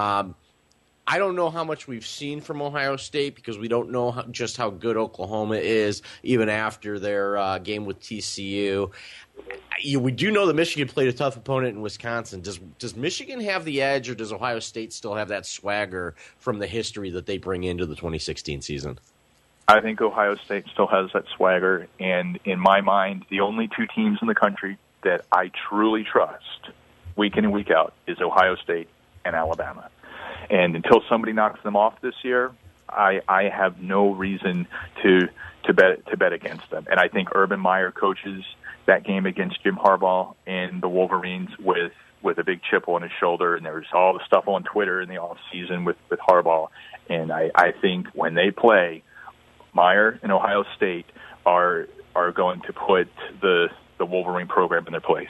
I don't know how much we've seen from Ohio State because we don't know just how good Oklahoma is, even after their game with TCU. We do know that Michigan played a tough opponent in Wisconsin. Does Michigan have the edge, or does Ohio State still have that swagger from the history that they bring into the 2016 season? I think Ohio State still has that swagger, and in my mind, the only two teams in the country that I truly trust week in and week out is Ohio State and Alabama. And until somebody knocks them off this year, I have no reason to bet against them. And I think Urban Meyer coaches that game against Jim Harbaugh and the Wolverines with a big chip on his shoulder. And there was all the stuff on Twitter in the off season with Harbaugh. And I think when they play, Meyer and Ohio State are going to put the Wolverine program in their place.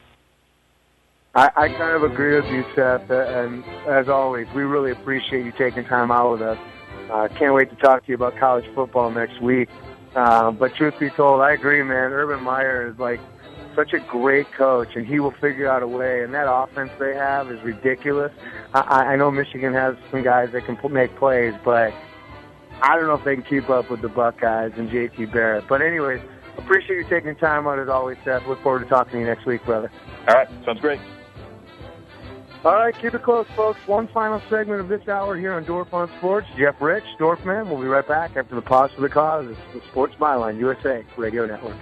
I kind of agree with you, Seth, and as always, we really appreciate you taking time out with us. Can't wait to talk to you about college football next week. But truth be told, I agree, man. Urban Meyer is like such a great coach, and he will figure out a way. And that offense they have is ridiculous. I know Michigan has some guys that can make plays, but I don't know if they can keep up with the Buckeyes and J.T. Barrett. But anyways, appreciate you taking time out as always, Seth. Look forward to talking to you next week, brother. All right, sounds great. All right, keep it close, folks. One final segment of this hour here on Dorf on Sports. Jeff Rich, Dorfman. We'll be right back after the pause for the cause. It's the Sports Byline USA Radio Network.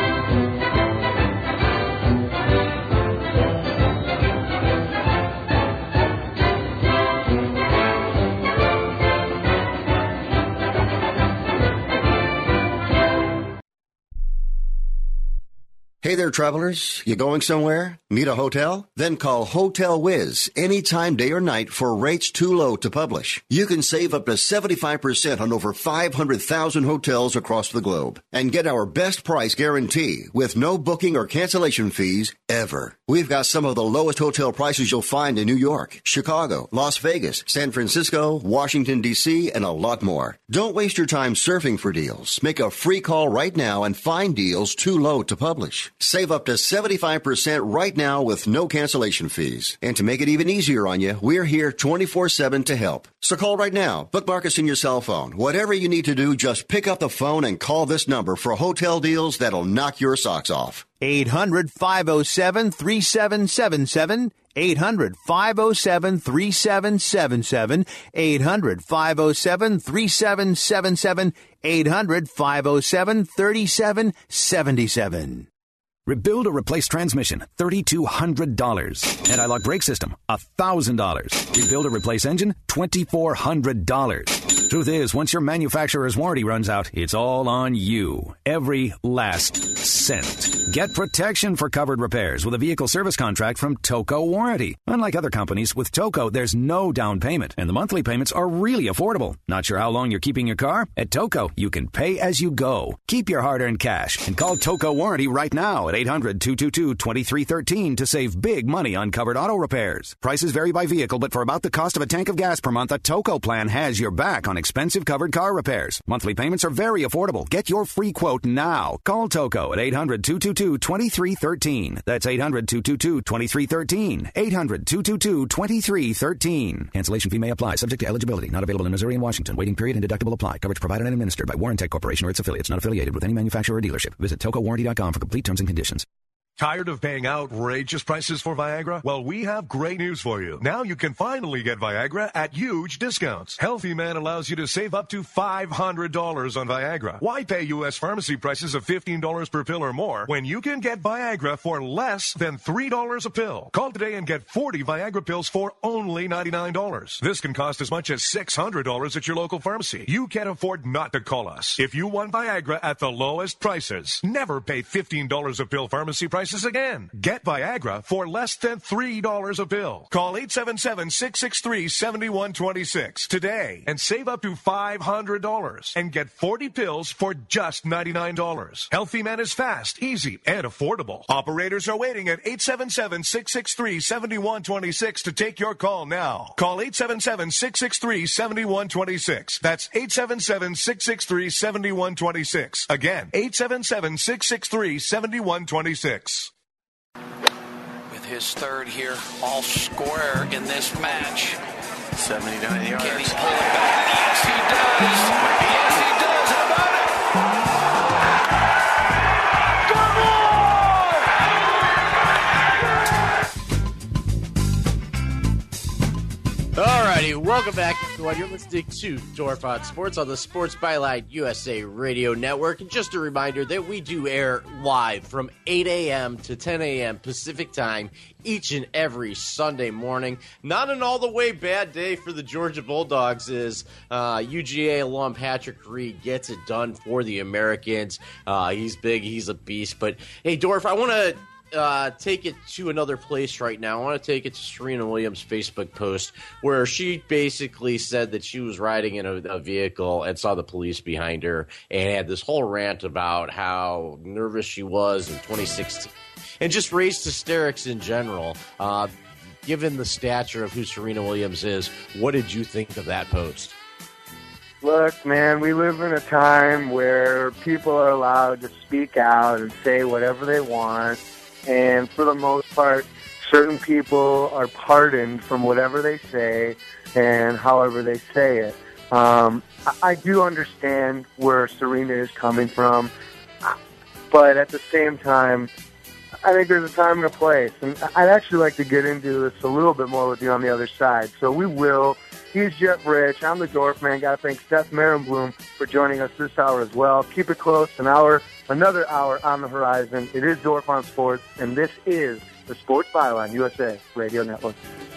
Hey there, travelers. You going somewhere? Need a hotel? Then call Hotel Wiz anytime, day or night, for rates too low to publish. You can save up to 75% on over 500,000 hotels across the globe and get our best price guarantee with no booking or cancellation fees ever. We've got some of the lowest hotel prices you'll find in New York, Chicago, Las Vegas, San Francisco, Washington, D.C., and a lot more. Don't waste your time surfing for deals. Make a free call right now and find deals too low to publish. Save up to 75% right now with no cancellation fees. And to make it even easier on you, we're here 24/7 to help. So call right now. Bookmark us in your cell phone. Whatever you need to do, just pick up the phone and call this number for hotel deals that'll knock your socks off. 800-507-3777. 800-507-3777. 800-507-3777. 800-507-3777. Rebuild or replace transmission, $3,200. Anti-lock brake system, $1,000. Rebuild or replace engine, $2,400. Truth is, once your manufacturer's warranty runs out, it's all on you. Every last cent. Get protection for covered repairs with a vehicle service contract from Toco Warranty. Unlike other companies, with Toco, there's no down payment, and the monthly payments are really affordable. Not sure how long you're keeping your car? At Toco, you can pay as you go. Keep your hard-earned cash and call Toco Warranty right now at 800-222-2313 to save big money on covered auto repairs. Prices vary by vehicle, but for about the cost of a tank of gas per month, a Toco plan has your back on expensive covered car repairs. Monthly payments are very affordable. Get your free quote now. Call Toco at 800-222-2313. That's 800-222-2313. 800-222-2313. Cancellation fee may apply, subject to eligibility. Not available in Missouri and Washington. Waiting period and deductible apply. Coverage provided and administered by Warrantech Corporation or its affiliates. Not affiliated with any manufacturer or dealership. Visit TocoWarranty.com for complete terms and conditions. Tired of paying outrageous prices for Viagra? Well, we have great news for you. Now you can finally get Viagra at huge discounts. Healthy Man allows you to save up to $500 on Viagra. Why pay U.S. pharmacy prices of $15 per pill or more when you can get Viagra for less than $3 a pill? Call today and get 40 Viagra pills for only $99. This can cost as much as $600 at your local pharmacy. You can't afford not to call us. If you want Viagra at the lowest prices, never pay $15 a pill pharmacy prices again. Get Viagra for less than $3 a pill. Call 877-663-7126 today and save up to $500 and get 40 pills for just $99. Healthy Man is fast, easy, and affordable. Operators are waiting at 877-663-7126 to take your call now. Call 877-663-7126. That's 877-663-7126. Again, 877-663-7126. With his third here, all square in this match. 79 yards. Can he pull it back? Yes, he does. Yes, he does. How about it? Alrighty, welcome back everyone. You're listening to Dorf on Sports on the Sports Byline USA Radio Network. And just a reminder that we do air live from 8 a.m. to 10 a.m. Pacific time each and every Sunday morning. Not an all-the-way bad day for the Georgia Bulldogs as UGA alum Patrick Reed gets it done for the Americans. He's big, he's a beast. But, hey, Dorf, I want to take it to another place right now. I want to take it to Serena Williams' Facebook post where she basically said that she was riding in a vehicle and saw the police behind her and had this whole rant about how nervous she was in 2016 and just raised hysterics in general. Given the stature of who Serena Williams is, what did you think of that post? Look, man, we live in a time where people are allowed to speak out and say whatever they want. And for the most part, certain people are pardoned from whatever they say and however they say it. I do understand where Serena is coming from, but at the same time, I think there's a time and a place. And I'd actually like to get into this a little bit more with you on the other side. So we will. He's Jeff Rich. I'm the Dorf Man. Got to thank Seth Marenblum for joining us this hour as well. Keep it close. Another hour on the horizon. It is Dorf on Sports, and this is the Sports Byline USA Radio Network.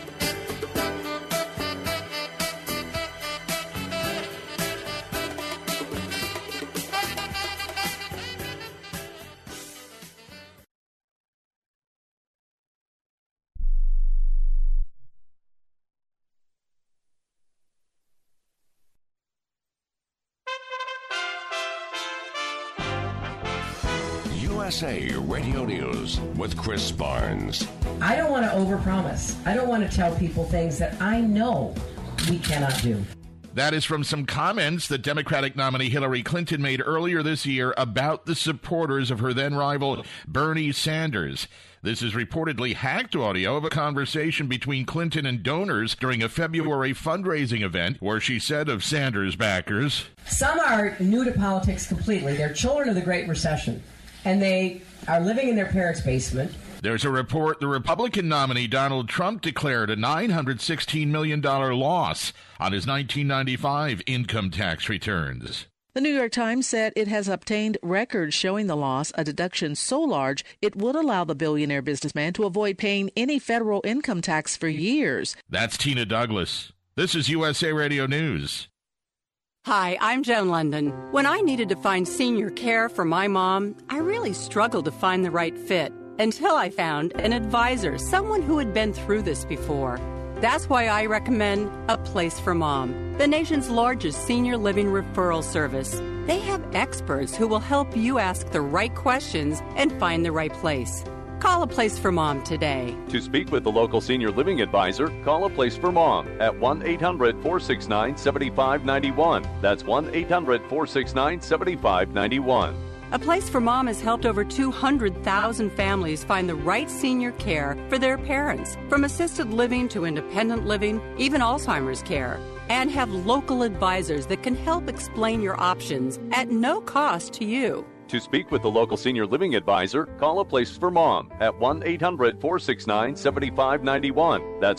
USA Radio News with Chris Barnes. I don't want to overpromise. I don't want to tell people things that I know we cannot do. That is from some comments that Democratic nominee Hillary Clinton made earlier this year about the supporters of her then rival Bernie Sanders. This is reportedly hacked audio of a conversation between Clinton and donors during a February fundraising event where she said of Sanders backers, "Some are new to politics completely. They're children of the Great Recession, and they are living in their parents' basement." There's a report the Republican nominee Donald Trump declared a $916 million loss on his 1995 income tax returns. The New York Times said it has obtained records showing the loss, a deduction so large it would allow the billionaire businessman to avoid paying any federal income tax for years. That's Tina Douglas. This is USA Radio News. Hi, I'm Joan London. When I needed to find senior care for my mom, I really struggled to find the right fit until I found an advisor, someone who had been through this before. That's why I recommend A Place for Mom, the nation's largest senior living referral service. They have experts who will help you ask the right questions and find the right place. Call A Place for Mom today. To speak with the local senior living advisor, call A Place for Mom at 1-800-469-7591. That's 1-800-469-7591. A Place for Mom has helped over 200,000 families find the right senior care for their parents, from assisted living to independent living, even Alzheimer's care, and have local advisors that can help explain your options at no cost to you. To speak with the local senior living advisor, call A Place for Mom at 1-800-469-7591. That's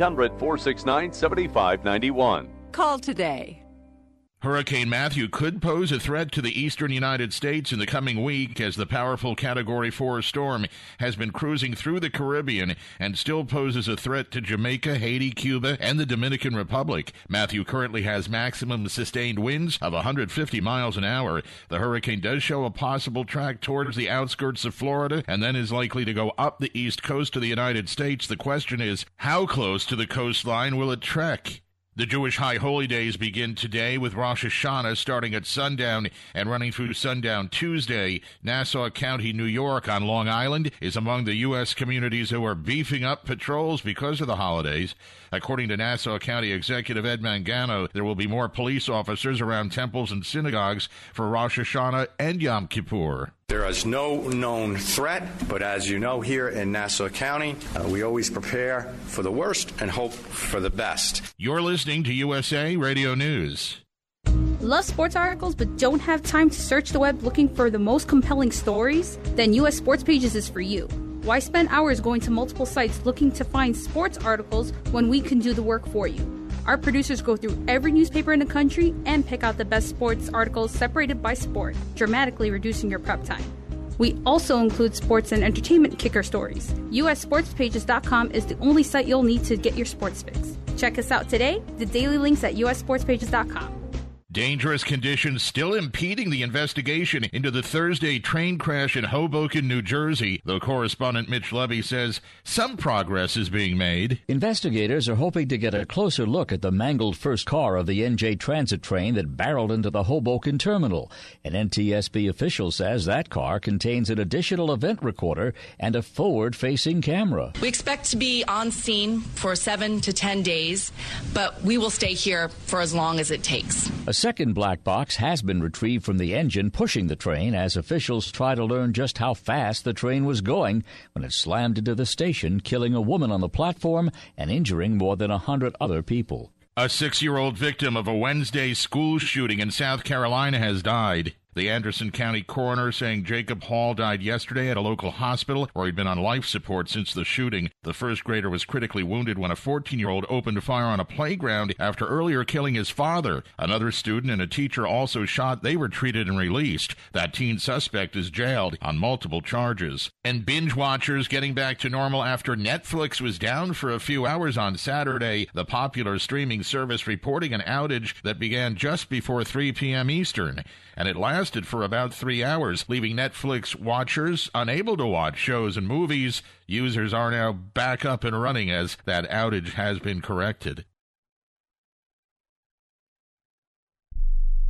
1-800-469-7591. Call today. Hurricane Matthew could pose a threat to the eastern United States in the coming week as the powerful Category 4 storm has been cruising through the Caribbean and still poses a threat to Jamaica, Haiti, Cuba, and the Dominican Republic. Matthew currently has maximum sustained winds of 150 miles an hour. The hurricane does show a possible track towards the outskirts of Florida and then is likely to go up the east coast of the United States. The question is, how close to the coastline will it trek? The Jewish High Holy Days begin today with Rosh Hashanah starting at sundown and running through sundown Tuesday. Nassau County, New York on Long Island is among the U.S. communities who are beefing up patrols because of the holidays. According to Nassau County Executive Ed Mangano, there will be more police officers around temples and synagogues for Rosh Hashanah and Yom Kippur. There is no known threat, but as you know, here in Nassau County, we always prepare for the worst and hope for the best. You're listening to USA Radio News. Love sports articles but don't have time to search the web looking for the most compelling stories? Then US Sports Pages is for you. Why spend hours going to multiple sites looking to find sports articles when we can do the work for you? Our producers go through every newspaper in the country and pick out the best sports articles separated by sport, dramatically reducing your prep time. We also include sports and entertainment kicker stories. USSportsPages.com is the only site you'll need to get your sports fix. Check us out today. The daily links at USSportsPages.com. Dangerous conditions still impeding the investigation into the Thursday train crash in Hoboken, New Jersey, though correspondent Mitch Levy says some progress is being made. Investigators are hoping to get a closer look at the mangled first car of the NJ Transit train that barreled into the Hoboken terminal. An NTSB official says that car contains an additional event recorder and a forward-facing camera. We expect to be on scene for 7 to 10 days, but we will stay here for as long as it takes. A second black box has been retrieved from the engine pushing the train as officials try to learn just how fast the train was going when it slammed into the station, killing a woman on the platform and injuring more than 100 other people. A 6-year-old victim of a Wednesday school shooting in South Carolina has died. The Anderson County coroner saying Jacob Hall died yesterday at a local hospital where he'd been on life support since the shooting. The first grader was critically wounded when a 14-year-old opened fire on a playground after earlier killing his father. Another student and a teacher also shot. They were treated and released. That teen suspect is jailed on multiple charges. And binge watchers getting back to normal after Netflix was down for a few hours on Saturday. The popular streaming service reporting an outage that began just before 3 p.m. Eastern. And it lasted for about 3 hours, leaving Netflix watchers unable to watch shows and movies. Users are now back up and running as that outage has been corrected.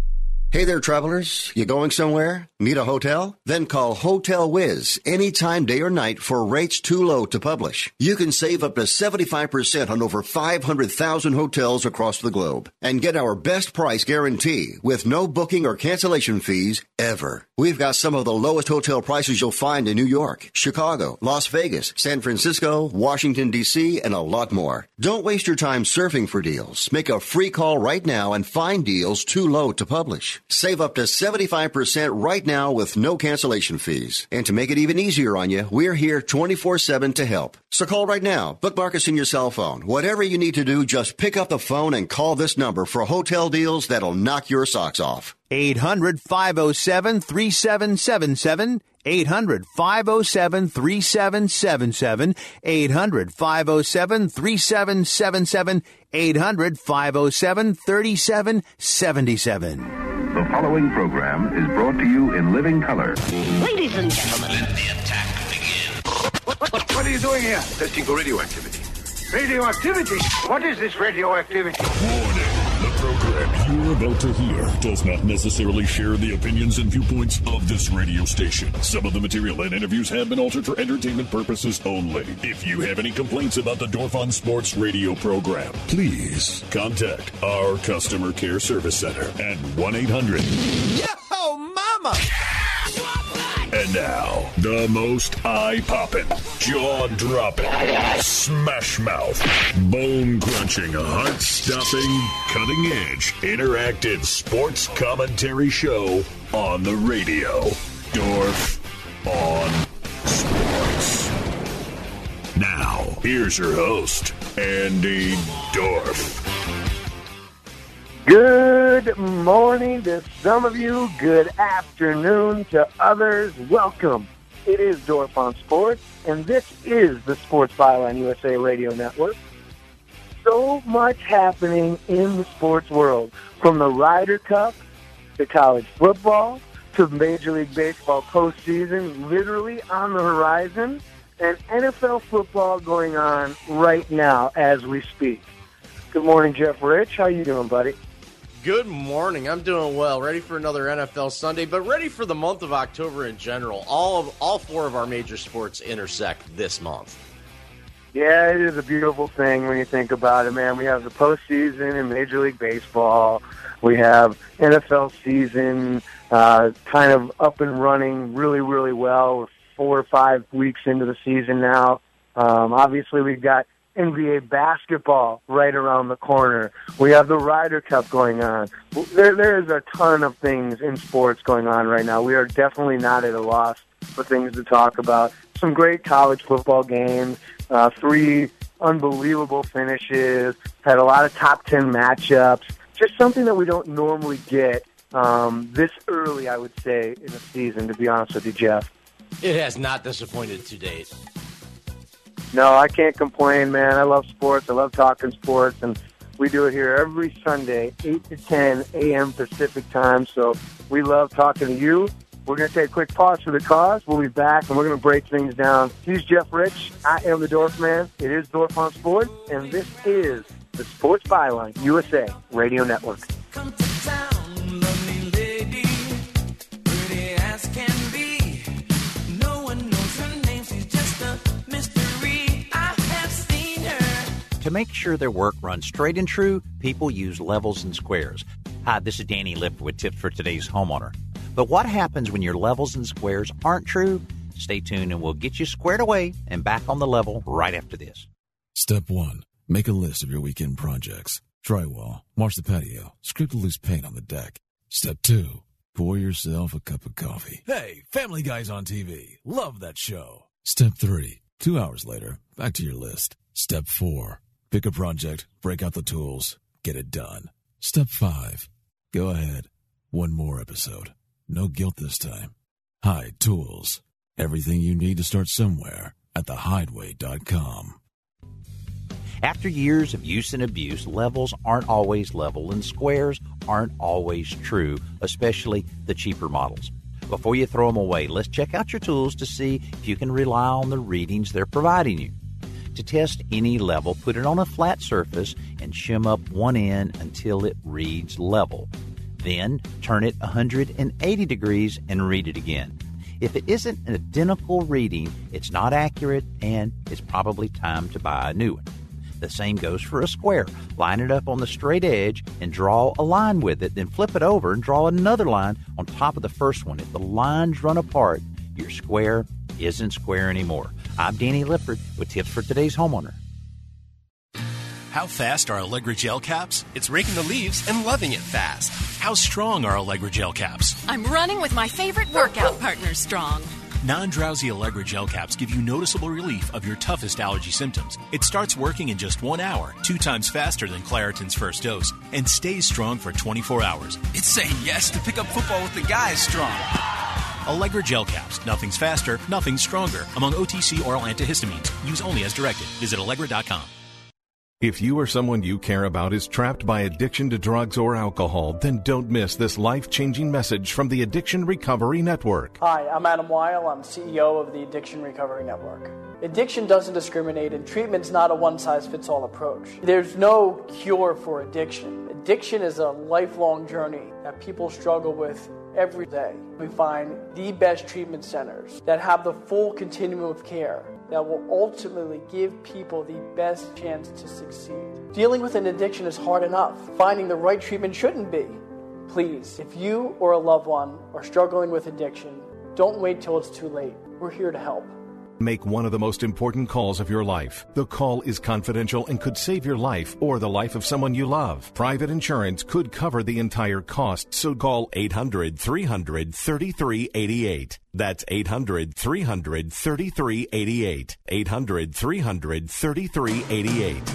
Hey there, travelers. You going somewhere? Need a hotel? Then call Hotel Wiz anytime, day or night, for rates too low to publish. You can save up to 75% on over 500,000 hotels across the globe and get our best price guarantee with no booking or cancellation fees ever. We've got some of the lowest hotel prices you'll find in New York, Chicago, Las Vegas, San Francisco, Washington, D.C., and a lot more. Don't waste your time surfing for deals. Make a free call right now and find deals too low to publish. Save up to 75% right now with no cancellation fees. And to make it even easier on you, we're here 24/7 to help. So call right now. Bookmark us in your cell phone. Whatever you need to do, just pick up the phone and call this number for hotel deals that'll knock your socks off. 800-507-3777. 800-507-3777. 800-507-3777. 800-507-3777. The following program is brought to you in living color. Ladies and gentlemen, let the attack begin. What are you doing here? Testing for radioactivity. Radioactivity? What is this radioactivity? Warning. The program you're about to hear does not necessarily share the opinions and viewpoints of this radio station. Some of the material and interviews have been altered for entertainment purposes only. If you have any complaints about the Dorf on Sports radio program, please contact our customer care service center at 1-800. Yo, mama! And now, the most eye-popping, jaw-dropping, smash-mouth, bone-crunching, heart-stopping, cutting-edge, interactive sports commentary show on the radio. Dorf on Sports. Now, here's your host, Andy Dorf. Good morning to some of you. Good afternoon to others. Welcome. It is Dorf on Sports, and this is the Sports Byline USA Radio Network. So much happening in the sports world, from the Ryder Cup to college football to Major League Baseball postseason, literally on the horizon, and NFL football going on right now as we speak. Good morning, Jeff Rich. How you doing, buddy? Good morning. I'm doing well. Ready for another NFL Sunday, but ready for the month of October in general. All four of our major sports intersect this month. Yeah, it is a beautiful thing when you think about it, man. We have the postseason in Major League Baseball. We have NFL season kind of up and running really, really well. We're 4 or 5 weeks into the season now. Obviously, we've got NBA basketball right around the corner. We have the Ryder Cup going on. There is a ton of things in sports going on right now. We are definitely not at a loss for things to talk about. Some great college football games, 3 unbelievable finishes, had a lot of top 10 matchups. Just something that we don't normally get this early, I would say, in the season, to be honest with you, Jeff. It has not disappointed to date. No, I can't complain, man. I love sports. I love talking sports, and we do it here every Sunday, 8 to 10 a.m. Pacific time, so we love talking to you. We're going to take a quick pause for the cause. We'll be back, and we're going to break things down. He's Jeff Rich. I am the Dorf Man. It is Dorf on Sports, and this is the Sports Byline USA Radio Network. Come to town, lovely lady, pretty as can be. No one knows her name, she's just a mystery. I have seen her. To make sure their work runs straight and true, people use levels and squares. Hi, this is Danny Lipper with tips for today's homeowner. But what happens when your levels and squares aren't true? Stay tuned and we'll get you squared away and back on the level right after this. Step 1. Make a list of your weekend projects. Drywall, wash the patio, scrape the loose paint on the deck. Step 2. Pour yourself a cup of coffee. Hey, Family Guy's on TV. Love that show. Step 3. 2 hours later, back to your list. Step 4. Pick a project, break out the tools, get it done. Step 5. Go ahead. One more episode. No guilt this time. Hyde Tools. Everything you need to start somewhere at thehideaway.com. After years of use and abuse, levels aren't always level and squares aren't always true, especially the cheaper models. Before you throw them away, let's check out your tools to see if you can rely on the readings they're providing you. To test any level, put it on a flat surface and shim up one end until it reads level. Then turn it 180 degrees and read it again. If it isn't an identical reading, it's not accurate and it's probably time to buy a new one. The same goes for a square. Line it up on the straight edge and draw a line with it, then flip it over and draw another line on top of the first one. If the lines run apart, your square isn't square anymore. I'm Danny Lippert with tips for today's homeowner. How fast are Allegra gel caps? It's raking the leaves and loving it fast. How strong are Allegra gel caps? I'm running with my favorite workout partner, Strong. Non-drowsy Allegra gel caps give you noticeable relief of your toughest allergy symptoms. It starts working in just 1 hour, 2 times faster than Claritin's first dose, and stays strong for 24 hours. It's saying yes to pick up football with the guys, Strong. Allegra gel caps. Nothing's faster, nothing's stronger. Among OTC oral antihistamines. Use only as directed. Visit Allegra.com. If you or someone you care about is trapped by addiction to drugs or alcohol, then don't miss this life-changing message from the Addiction Recovery Network. Hi, I'm Adam Weil. I'm CEO of the Addiction Recovery Network. Addiction doesn't discriminate, and treatment's not a one-size-fits-all approach. There's no cure for addiction. Addiction is a lifelong journey that people struggle with every day. We find the best treatment centers that have the full continuum of care that will ultimately give people the best chance to succeed. Dealing with an addiction is hard enough. Finding the right treatment shouldn't be. Please, if you or a loved one are struggling with addiction, don't wait till it's too late. We're here to help. Make one of the most important calls of your life. The call is confidential and could save your life or the life of someone you love. Private insurance could cover the entire cost, so call 800-300-3388. That's 800-300-3388. 800-300-3388.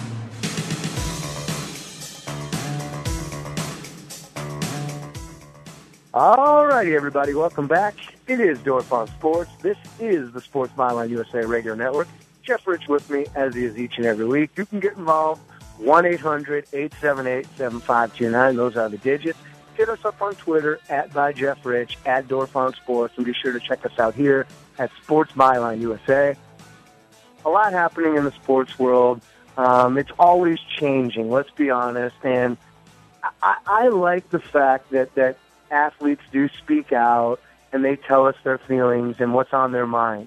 All righty, everybody. Welcome back. It is Dorf on Sports. This is the Sports Byline USA Radio Network. Jeff Rich with me, as he is each and every week. You can get involved, 1-800-878-7529. Those are the digits. Hit us up on Twitter, @ByJeffRich, @Dorf on Sports, and be sure to check us out here at Sports Byline USA. A lot happening in the sports world. It's always changing, let's be honest. And I like the fact that athletes do speak out and they tell us their feelings and what's on their mind.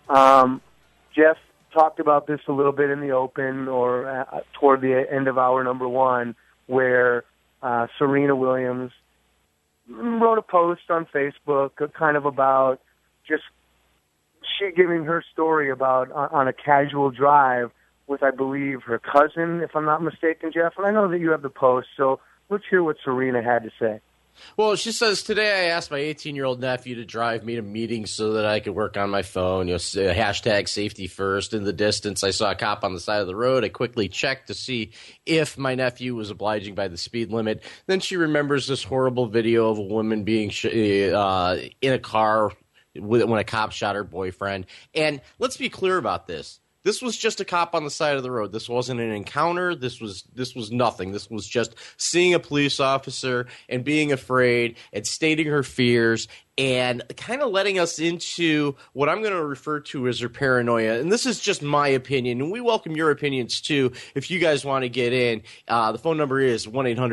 Jeff talked about this a little bit in the open or toward the end of hour number one, where Serena Williams wrote a post on Facebook kind of about just she giving her story about on a casual drive with, I believe, her cousin, if I'm not mistaken, Jeff. And I know that you have the post, so let's hear what Serena had to say. Well, she says, today I asked my 18-year-old nephew to drive me to meetings so that I could work on my phone. Hashtag safety first. In the distance, I saw a cop on the side of the road. I quickly checked to see if my nephew was obliging by the speed limit. Then she remembers this horrible video of a woman being in a car when a cop shot her boyfriend. And let's be clear about this. This was just a cop on the side of the road. This wasn't an encounter. This was nothing. This was just seeing a police officer and being afraid and stating her fears and kind of letting us into what I'm going to refer to as her paranoia. And this is just my opinion, and we welcome your opinions too if you guys want to get in. The phone number is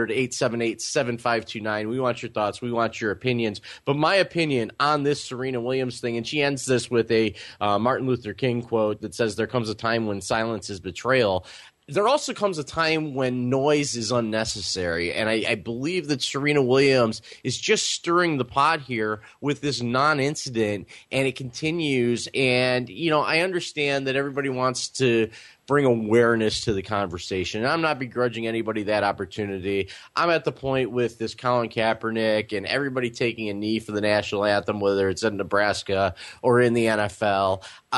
1-800-878-7529. We want your thoughts. We want your opinions. But my opinion on this Serena Williams thing, and she ends this with a Martin Luther King quote that says, "There comes a time when silence is betrayal." There also comes a time when noise is unnecessary, and I believe that Serena Williams is just stirring the pot here with this non-incident, and it continues. And, I understand that everybody wants to bring awareness to the conversation. And I'm not begrudging anybody that opportunity. I'm at the point with this Colin Kaepernick and everybody taking a knee for the national anthem, whether it's in Nebraska or in the NFL.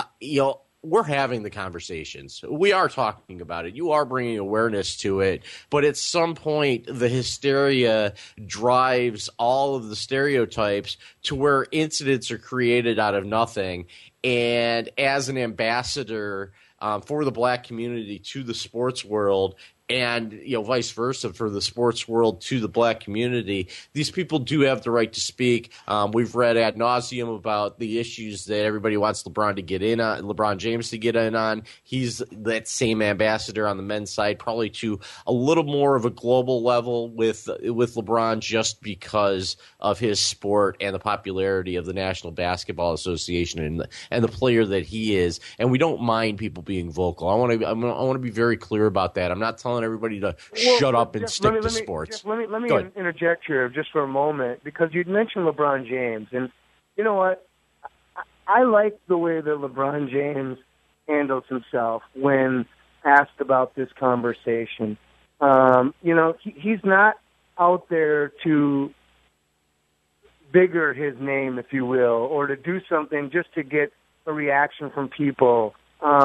We're having the conversations. We are talking about it. You are bringing awareness to it. But at some point, the hysteria drives all of the stereotypes to where incidents are created out of nothing. And as an ambassador for the black community to the sports world, and vice versa for the sports world to the black community. These people do have the right to speak. We've read ad nauseum about the issues that everybody wants LeBron James to get in on. He's that same ambassador on the men's side, probably to a little more of a global level with LeBron, just because of his sport and the popularity of the National Basketball Association and the player that he is. And we don't mind people being vocal. I want to be very clear about that. I'm not telling everybody to shut up and stick to sports. Let me interject here just for a moment, because you'd mentioned LeBron James, and you know what? I like the way that LeBron James handles himself when asked about this conversation. He's not out there to bigger his name, if you will, or to do something just to get a reaction from people.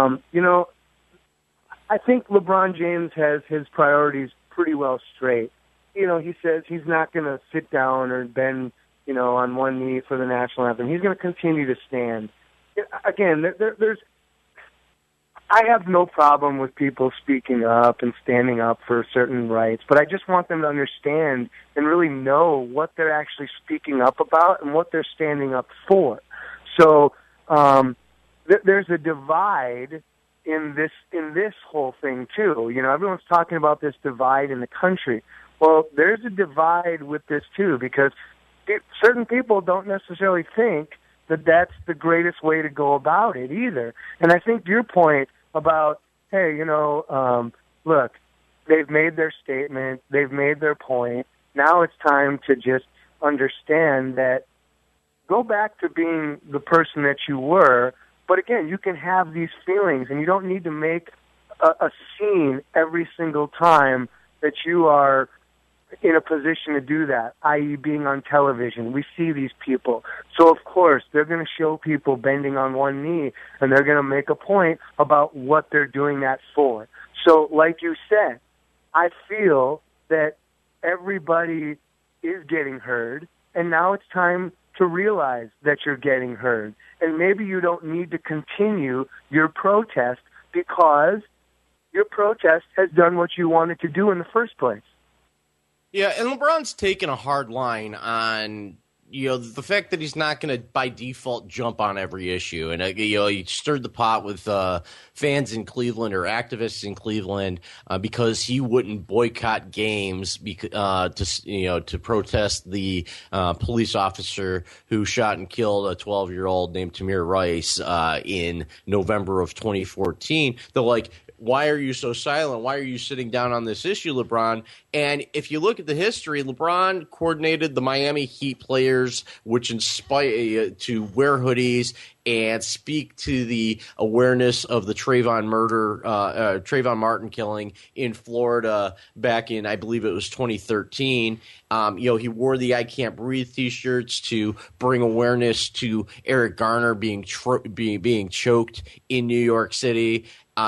I think LeBron James has his priorities pretty well straight. He says he's not going to sit down or bend, on one knee for the national anthem. He's going to continue to stand. Again, I have no problem with people speaking up and standing up for certain rights, but I just want them to understand and really know what they're actually speaking up about and what they're standing up for. So there's a divide in this whole thing too. Everyone's talking about this divide in the country. Well, there's a divide with this too, because certain people don't necessarily think that that's the greatest way to go about it either. And I think your point about, hey, look, they've made their statement, they've made their point. Now it's time to just understand that, go back to being the person that you were. But again, you can have these feelings, and you don't need to make a scene every single time that you are in a position to do that, i.e. being on television. We see these people. So, of course, they're going to show people bending on one knee, and they're going to make a point about what they're doing that for. So, like you said, I feel that everybody is getting heard, and now it's time to realize that you're getting heard. And maybe you don't need to continue your protest because your protest has done what you wanted to do in the first place. Yeah, and LeBron's taken a hard line on, the fact that he's not going to, by default, jump on every issue. And, he stirred the pot with fans in Cleveland or activists in Cleveland because he wouldn't boycott games to protest the police officer who shot and killed a 12-year-old named Tamir Rice in November of 2014. They're like, why are you so silent? Why are you sitting down on this issue, LeBron? And if you look at the history, LeBron coordinated the Miami Heat players, which inspired to wear hoodies and speak to the awareness of the Trayvon Martin killing in Florida back in, I believe it was 2013. He wore the "I Can't Breathe" T-shirts to bring awareness to Eric Garner being choked in New York City.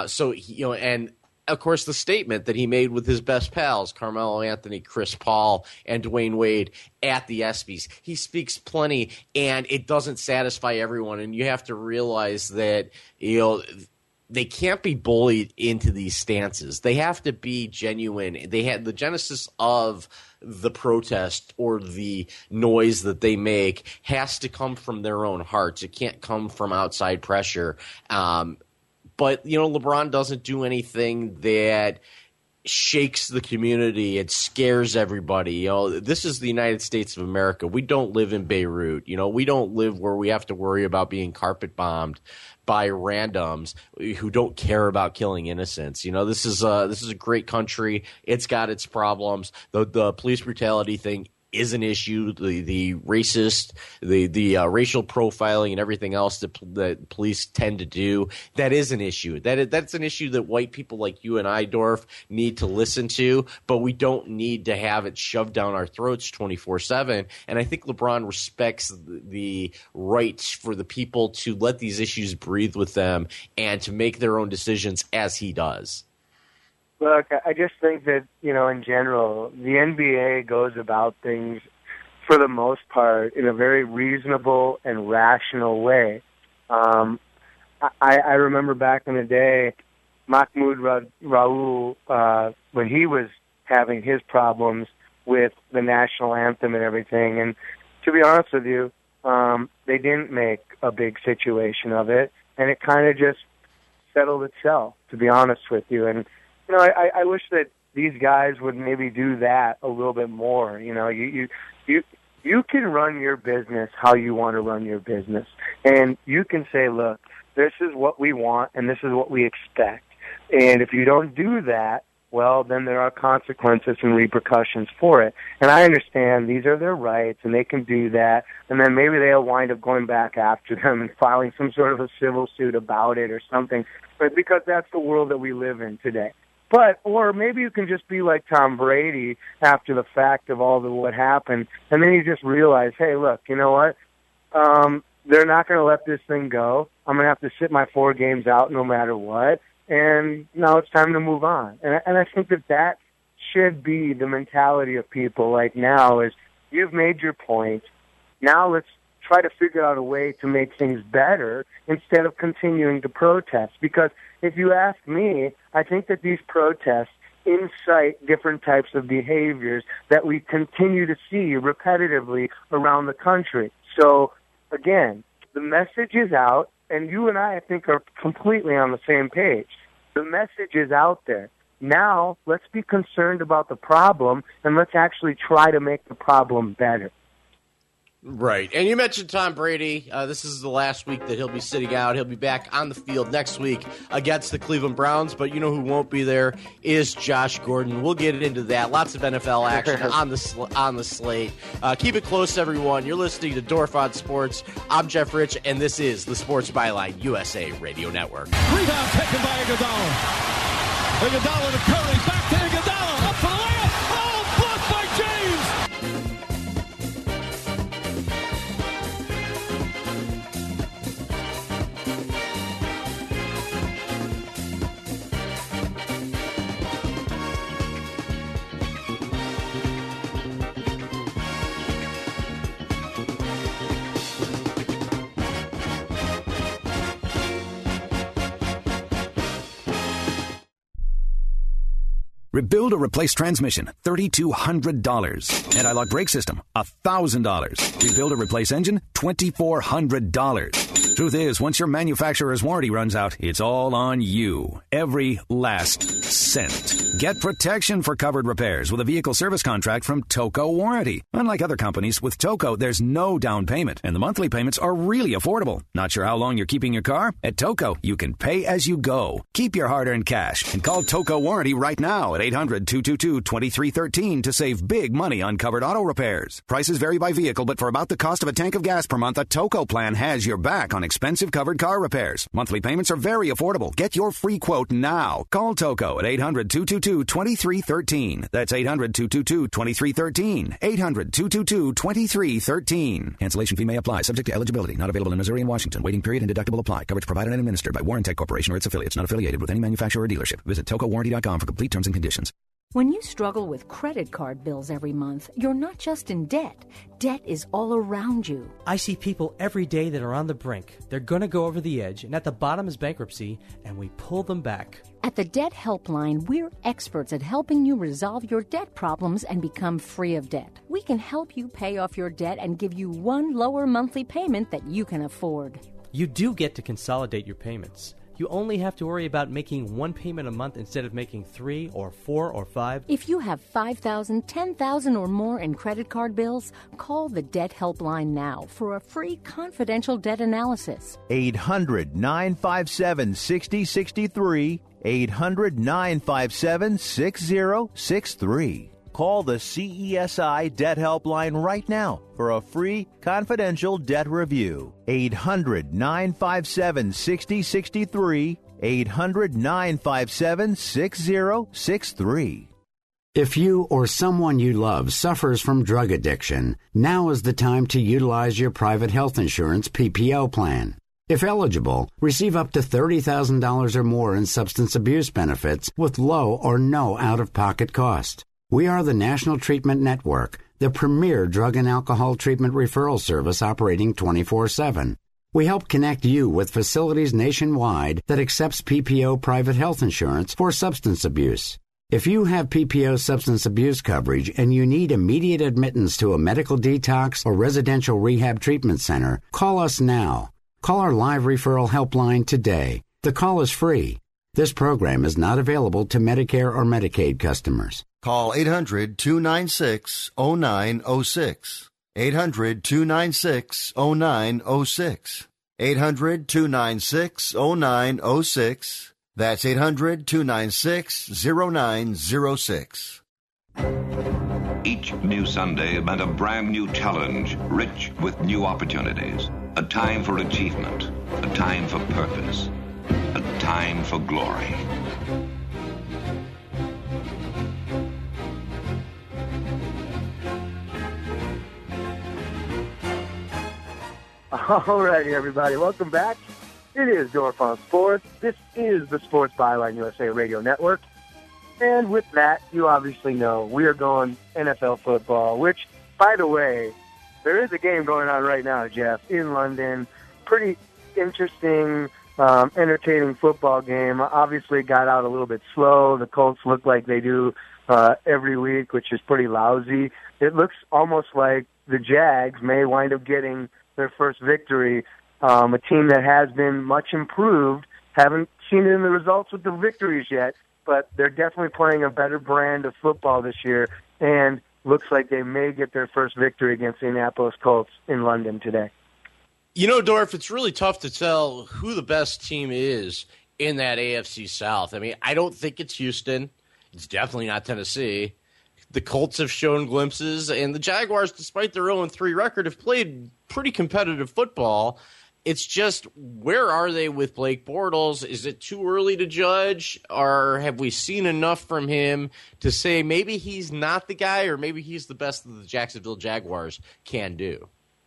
And of course, the statement that he made with his best pals, Carmelo Anthony, Chris Paul, and Dwayne Wade at the ESPYs. He speaks plenty, and it doesn't satisfy everyone. And you have to realize that, they can't be bullied into these stances. They have to be genuine. They had the genesis of the protest or the noise that they make has to come from their own hearts. It can't come from outside pressure. But, LeBron doesn't do anything that shakes the community. It scares everybody. This is the United States of America. We don't live in Beirut. We don't live where we have to worry about being carpet bombed by randoms who don't care about killing innocents. This is a great country. It's got its problems. The police brutality thing is an issue. The racist, the racial profiling and everything else that police tend to do, that is an issue. That's an issue that white people like you and I, Dorf, need to listen to, but we don't need to have it shoved down our throats 24/7. And I think LeBron respects the right for the people to let these issues breathe with them and to make their own decisions as he does. Look, I just think that, in general, the NBA goes about things, for the most part, in a very reasonable and rational way. I remember back in the day, Mahmoud Raoul, when he was having his problems with the national anthem and everything. And to be honest with you, they didn't make a big situation of it, and it kind of just settled itself, to be honest with you. And, you know, I wish that these guys would maybe do that a little bit more. You know, you can run your business how you want to run your business, and you can say, look, this is what we want, and this is what we expect. And if you don't do that, well, then there are consequences and repercussions for it. And I understand these are their rights, and they can do that, and then maybe they'll wind up going back after them and filing some sort of a civil suit about it or something, but because that's the world that we live in today. But, or maybe you can just be like Tom Brady after the fact of all the what happened, and then you just realize, hey, look, you know what? They're not going to let this thing go. I'm going to have to sit my 4 games out no matter what, and now it's time to move on. And I think that should be the mentality of people like now is, you've made your point. Now let's try to figure out a way to make things better instead of continuing to protest. Because if you ask me, I think that these protests incite different types of behaviors that we continue to see repetitively around the country. So, again, the message is out, and you and I think, are completely on the same page. The message is out there. Now, let's be concerned about the problem, and let's actually try to make the problem better. Right. And you mentioned Tom Brady. This is the last week that he'll be sitting out. He'll be back on the field next week against the Cleveland Browns. But you know who won't be there is Josh Gordon. We'll get into that. Lots of NFL action on the slate. Keep it close, everyone. You're listening to Dorf on Sports. I'm Jeff Rich, and this is the Sports Byline USA Radio Network. Rebound taken by Iguodala. Iguodala to Curry. Back to Iguodala. Up for the layup. Oh, blocked by James. Rebuild or replace transmission, $3,200. Anti-lock brake system, $1,000. Rebuild or replace engine, $2,400. Truth is, once your manufacturer's warranty runs out, it's all on you. Every last cent. Get protection for covered repairs with a vehicle service contract from Toco Warranty. Unlike other companies, with Toco, there's no down payment, and the monthly payments are really affordable. Not sure how long you're keeping your car? At Toco, you can pay as you go. Keep your hard-earned cash and call Toco Warranty right now at 800-222-2313 to save big money on covered auto repairs. Prices vary by vehicle, but for about the cost of a tank of gas per month, a Toco plan has your back on expensive covered car repairs. Monthly payments are very affordable. Get your free quote now. Call Toco at 800-222-2313. That's 800-222-2313. 800-222-2313. Cancellation fee may apply, subject to eligibility. Not available in Missouri and Washington. Waiting period and deductible apply. Coverage provided and administered by Warrantech Corporation or its affiliates. Not affiliated with any manufacturer or dealership. Visit TocoWarranty.com for complete terms and conditions. When you struggle with credit card bills every month, you're not just in debt. Debt is all around you. I see people every day that are on the brink. They're going to go over the edge, and at the bottom is bankruptcy, and we pull them back. At the Debt Helpline, we're experts at helping you resolve your debt problems and become free of debt. We can help you pay off your debt and give you one lower monthly payment that you can afford. You do get to consolidate your payments. You only have to worry about making one payment a month instead of making 3 or 4 or 5. If you have $5,000, $10,000 or more in credit card bills, call the Debt Helpline now for a free confidential debt analysis. 800-957-6063. 800-957-6063. Call the CESI Debt Helpline right now for a free confidential debt review. 800-957-6063. 800-957-6063. If you or someone you love suffers from drug addiction, now is the time to utilize your private health insurance PPO plan. If eligible, receive up to $30,000 or more in substance abuse benefits with low or no out-of-pocket cost. We are the National Treatment Network, the premier drug and alcohol treatment referral service operating 24/7. We help connect you with facilities nationwide that accepts PPO private health insurance for substance abuse. If you have PPO substance abuse coverage and you need immediate admittance to a medical detox or residential rehab treatment center, call us now. Call our live referral helpline today. The call is free. This program is not available to Medicare or Medicaid customers. Call 800-296-0906. 800-296-0906. 800-296-0906. That's 800-296-0906. Each new Sunday meant a brand new challenge, rich with new opportunities. A time for achievement, a time for purpose, a time for glory. All righty, everybody. Welcome back. It is Dorf on Sports. This is the Sports Byline USA Radio Network. And with that, you obviously know we are going NFL football, which, by the way, there is a game going on right now, Jeff, in London. Pretty interesting, entertaining football game. Obviously got out a little bit slow. The Colts look like they do every week, which is pretty lousy. It looks almost like the Jags may wind up getting their first victory. A team that has been much improved. Haven't seen it in the results with the victories yet, but they're definitely playing a better brand of football this year, and looks like they may get their first victory against the Indianapolis Colts in London today. You know, Dorf, it's really tough to tell who the best team is in that AFC South. I mean, I don't think it's Houston. It's definitely not Tennessee. The Colts have shown glimpses, and the Jaguars, despite their 0-3 record, have played pretty competitive football. It's just, where are they with Blake Bortles? Is it too early to judge, or have we seen enough from him to say maybe he's not the guy, or maybe he's the best that the Jacksonville Jaguars can do?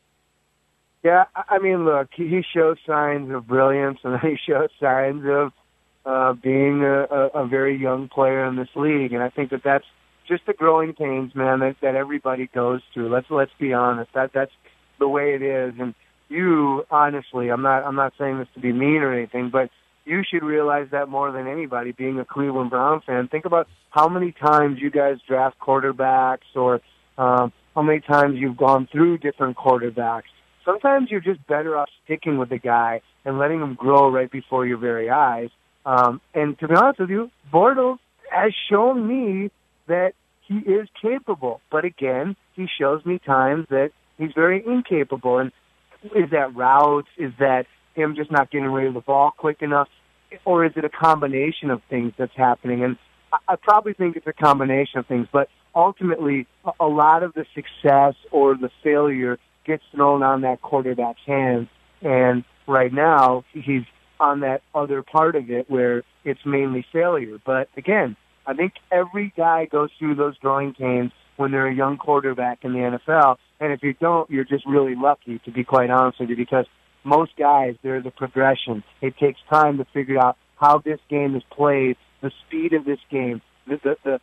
Yeah, I mean, look, he shows signs of brilliance, and he shows signs of being a very young player in this league, and I think that that's just the growing pains, man, that everybody goes through. Let's be honest. That's the way it is, and you, honestly, I'm not saying this to be mean or anything, but you should realize that more than anybody, being a Cleveland Brown fan. Think about how many times you guys draft quarterbacks, or how many times you've gone through different quarterbacks. Sometimes you're just better off sticking with the guy and letting him grow right before your very eyes. And to be honest with you, Bortles has shown me that he is capable. But again, he shows me times that he's very incapable. And is that routes? Is that him just not getting rid of the ball quick enough? Or is it a combination of things that's happening? And I probably think it's a combination of things. But ultimately, a lot of the success or the failure gets thrown on that quarterback's hands. And right now, he's on that other part of it where it's mainly failure. But again, I think every guy goes through those growing pains when they're a young quarterback in the NFL. And if you don't, you're just really lucky, to be quite honest with you, because most guys, there's a progression. It takes time to figure out how this game is played, the speed of this game, the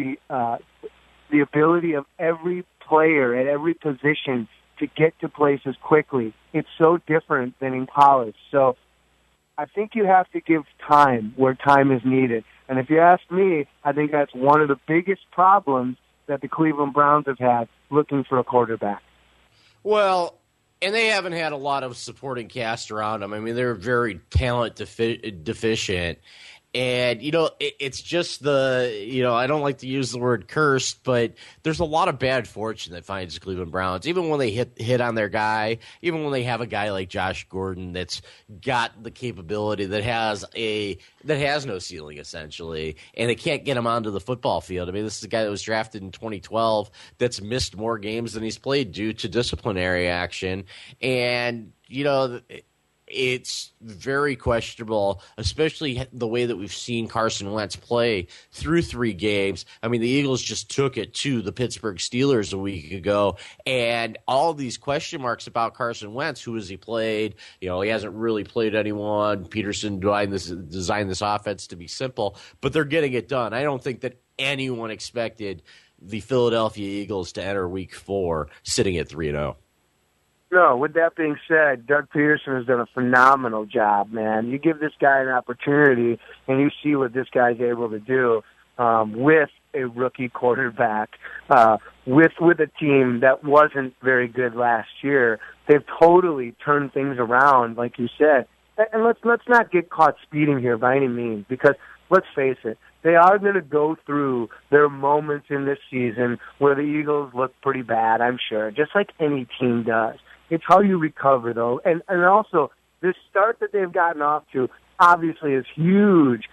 ability of every player at every position to get to places quickly. It's so different than in college. So I think you have to give time where time is needed. And if you ask me, I think that's one of the biggest problems that the Cleveland Browns have had looking for a quarterback. Well, and they haven't had a lot of supporting cast around them. I mean, they're very talent deficient. And, you know, it's just I don't like to use the word cursed, but there's a lot of bad fortune that finds the Cleveland Browns. Even when they hit on their guy, even when they have a guy like Josh Gordon that's got the capability, that has no ceiling, essentially, and they can't get him onto the football field. I mean, this is a guy that was drafted in 2012 that's missed more games than he's played due to disciplinary action. And, you know, it's very questionable, especially the way that we've seen Carson Wentz play through 3 games. I mean, the Eagles just took it to the Pittsburgh Steelers a week ago, and all these question marks about Carson Wentz. Who has he played? You know, he hasn't really played anyone. Peterson designed this offense to be simple, but they're getting it done. I don't think that anyone expected the Philadelphia Eagles to enter Week 4 sitting at 3-0. No, with that being said, Doug Peterson has done a phenomenal job, man. You give this guy an opportunity, and you see what this guy's able to do with a rookie quarterback, with a team that wasn't very good last year. They've totally turned things around, like you said. And let's not get caught speeding here by any means, because let's face it, they are going to go through their moments in this season where the Eagles look pretty bad, I'm sure, just like any team does. It's how you recover, though. And also, this start that they've gotten off to obviously is huge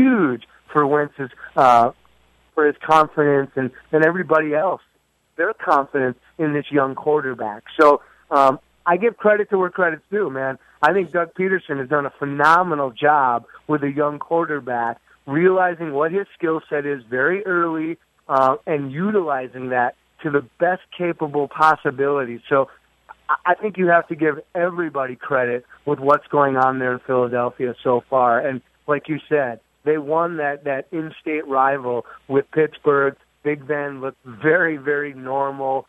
for Wentz's, for his confidence and everybody else, their confidence in this young quarterback. So I give credit to where credit's due, man. I think Doug Peterson has done a phenomenal job with a young quarterback, realizing what his skill set is very early and utilizing that to the best capable possibility. So I think you have to give everybody credit with what's going on there in Philadelphia so far. And like you said, they won that in-state rival with Pittsburgh. Big Ben looked very, very normal,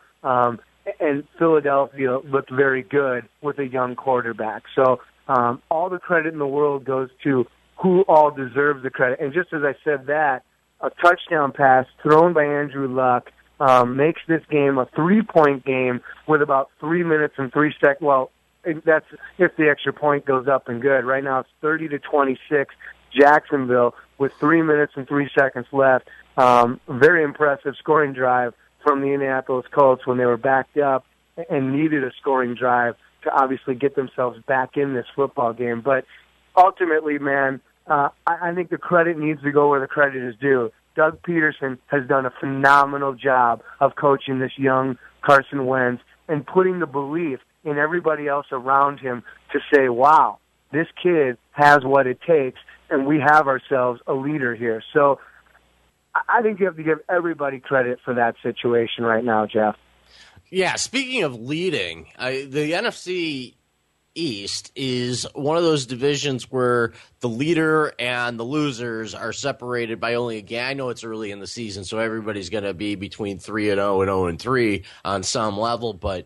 and Philadelphia looked very good with a young quarterback. So all the credit in the world goes to who all deserves the credit. And just as I said that, a touchdown pass thrown by Andrew Luck makes this game a 3-point game with about 3 minutes and 3 seconds. Well, that's if the extra point goes up and good. Right now it's 30-26, Jacksonville with 3 minutes and 3 seconds left. Very impressive scoring drive from the Indianapolis Colts when they were backed up and needed a scoring drive to obviously get themselves back in this football game. But ultimately, man, I think the credit needs to go where the credit is due. Doug Peterson has done a phenomenal job of coaching this young Carson Wentz and putting the belief in everybody else around him to say, wow, this kid has what it takes, and we have ourselves a leader here. So I think you have to give everybody credit for that situation right now, Jeff. Yeah, speaking of leading, the NFC East is one of those divisions where the leader and the losers are separated by only a game. I know it's early in the season, so everybody's going to be between 3-0 and 0-3 on some level. But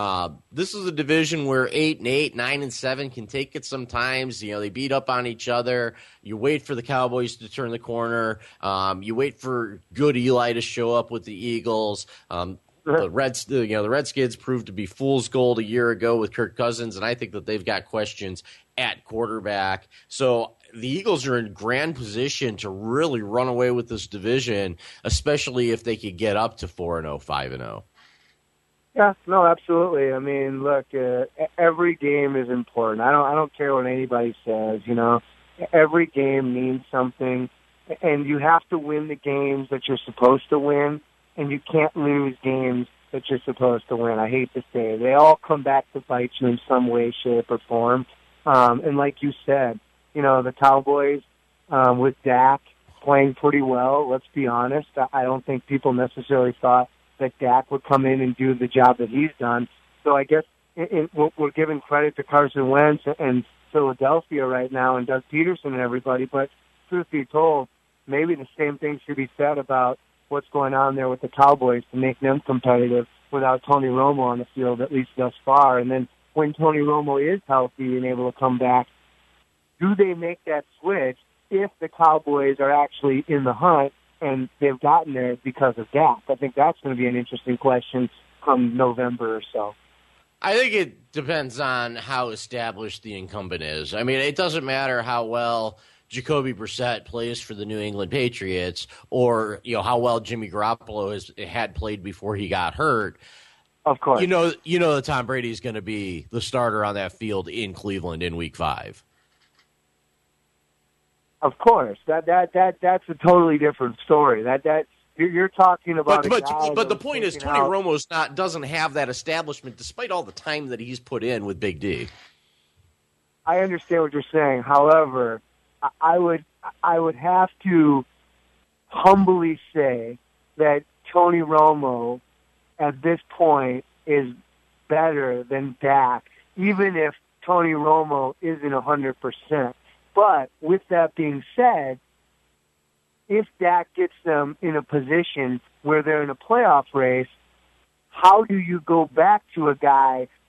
this is a division where 8-8, 9-7 can take it sometimes. You know, they beat up on each other. You wait for the Cowboys to turn the corner. You wait for good Eli to show up with the Eagles. The Redskins proved to be fool's gold a year ago with Kirk Cousins, and I think that they've got questions at quarterback. So the Eagles are in grand position to really run away with this division, especially if they could get up to 4-0, 5-0. Yeah, no, absolutely. I mean, look, every game is important. I don't care what anybody says. You know, every game means something, and you have to win the games that you're supposed to win. And you can't lose games that you're supposed to win. I hate to say it. They all come back to bite you in some way, shape, or form. And like you said, you know, the Cowboys with Dak playing pretty well, let's be honest. I don't think people necessarily thought that Dak would come in and do the job that he's done. So I guess we're giving credit to Carson Wentz and Philadelphia right now and Doug Peterson and everybody. But truth be told, maybe the same thing should be said about what's going on there with the Cowboys to make them competitive without Tony Romo on the field, at least thus far. And then when Tony Romo is healthy and able to come back, do they make that switch if the Cowboys are actually in the hunt and they've gotten there because of Dak? I think that's going to be an interesting question come November or so. I think it depends on how established the incumbent is. I mean, it doesn't matter how well Jacoby Brissett plays for the New England Patriots, or how well Jimmy Garoppolo had played before he got hurt. Of course, you know that Tom Brady is going to be the starter on that field in Cleveland in Week 5. Of course, that's a totally different story. That you're talking about. But the point is, Tony Romo's doesn't have that establishment, despite all the time that he's put in with Big D. I understand what you're saying. However, I would have to humbly say that Tony Romo at this point is better than Dak, even if Tony Romo isn't 100%. But with that being said, if Dak gets them in a position where they're in a playoff race, how do you go back to a guy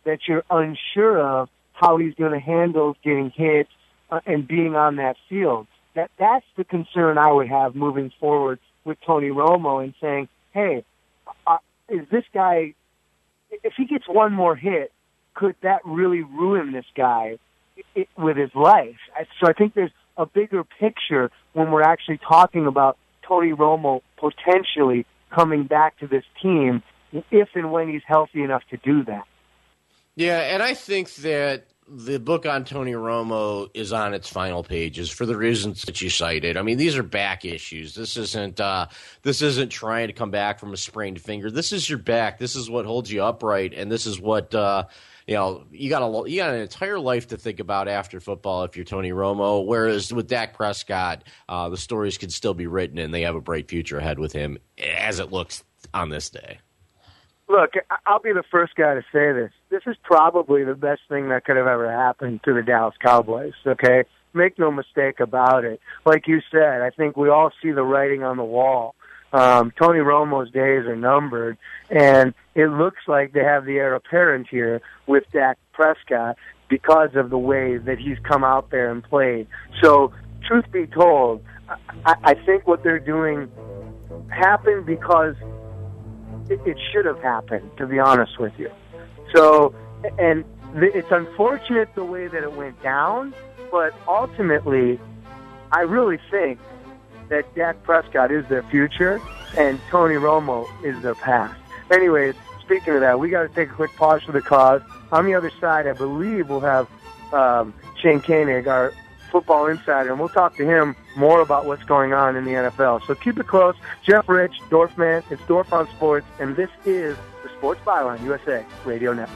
that you're unsure of how he's going to handle getting hit and being on that field. That's the concern I would have moving forward with Tony Romo and saying, hey, is this guy, if he gets one more hit, could that really ruin this guy with his life? So I think there's a bigger picture when we're actually talking about Tony Romo potentially coming back to this team if and when he's healthy enough to do that. Yeah, and I think that the book on Tony Romo is on its final pages for the reasons that you cited. I mean, these are back issues. This isn't trying to come back from a sprained finger. This is your back. This is what holds you upright, and this is what you got an entire life to think about after football if you're Tony Romo. Whereas with Dak Prescott, the stories can still be written, and they have a bright future ahead with him as it looks on this day. Look, I'll be the first guy to say this. This is probably the best thing that could have ever happened to the Dallas Cowboys, okay? Make no mistake about it. Like you said, I think we all see the writing on the wall. Tony Romo's days are numbered, and it looks like they have the heir apparent here with Dak Prescott because of the way that he's come out there and played. So, truth be told, I think what they're doing happened because it should have happened, to be honest with you. So, and it's unfortunate the way that it went down, but ultimately, I really think that Dak Prescott is their future and Tony Romo is their past. Anyways, speaking of that, we got to take a quick pause for the cause. On the other side, I believe we'll have Shane Koenig, our football insider, and we'll talk to him more about what's going on in the NFL. So keep it close. Jeff Rich, Dorfman, it's Dorf on Sports, and this is the Sports Byline USA Radio Network.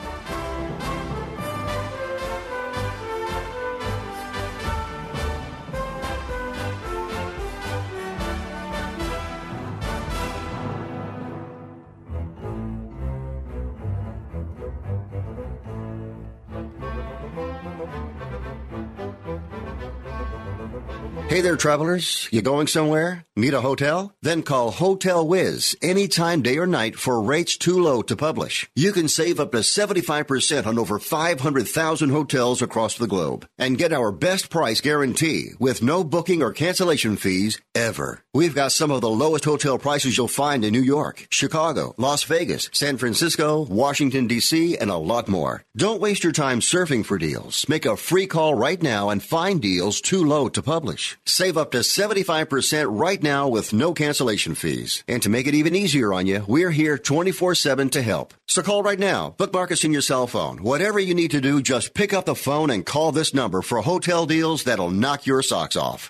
Hey there, travelers. You going somewhere? Need a hotel? Then call Hotel Wiz anytime, day or night, for rates too low to publish. You can save up to 75% on over 500,000 hotels across the globe and get our best price guarantee with no booking or cancellation fees ever. We've got some of the lowest hotel prices you'll find in New York, Chicago, Las Vegas, San Francisco, Washington, D.C., and a lot more. Don't waste your time surfing for deals. Make a free call right now and find deals too low to publish. Save up to 75% right now with no cancellation fees. And to make it even easier on you, we're here 24/7 to help. So call right now. Bookmark us in your cell phone. Whatever you need to do, just pick up the phone and call this number for hotel deals that'll knock your socks off.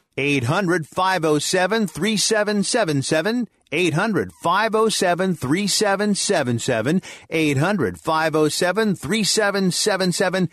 800-507-3777. 800-507-3777. 800-507-3777.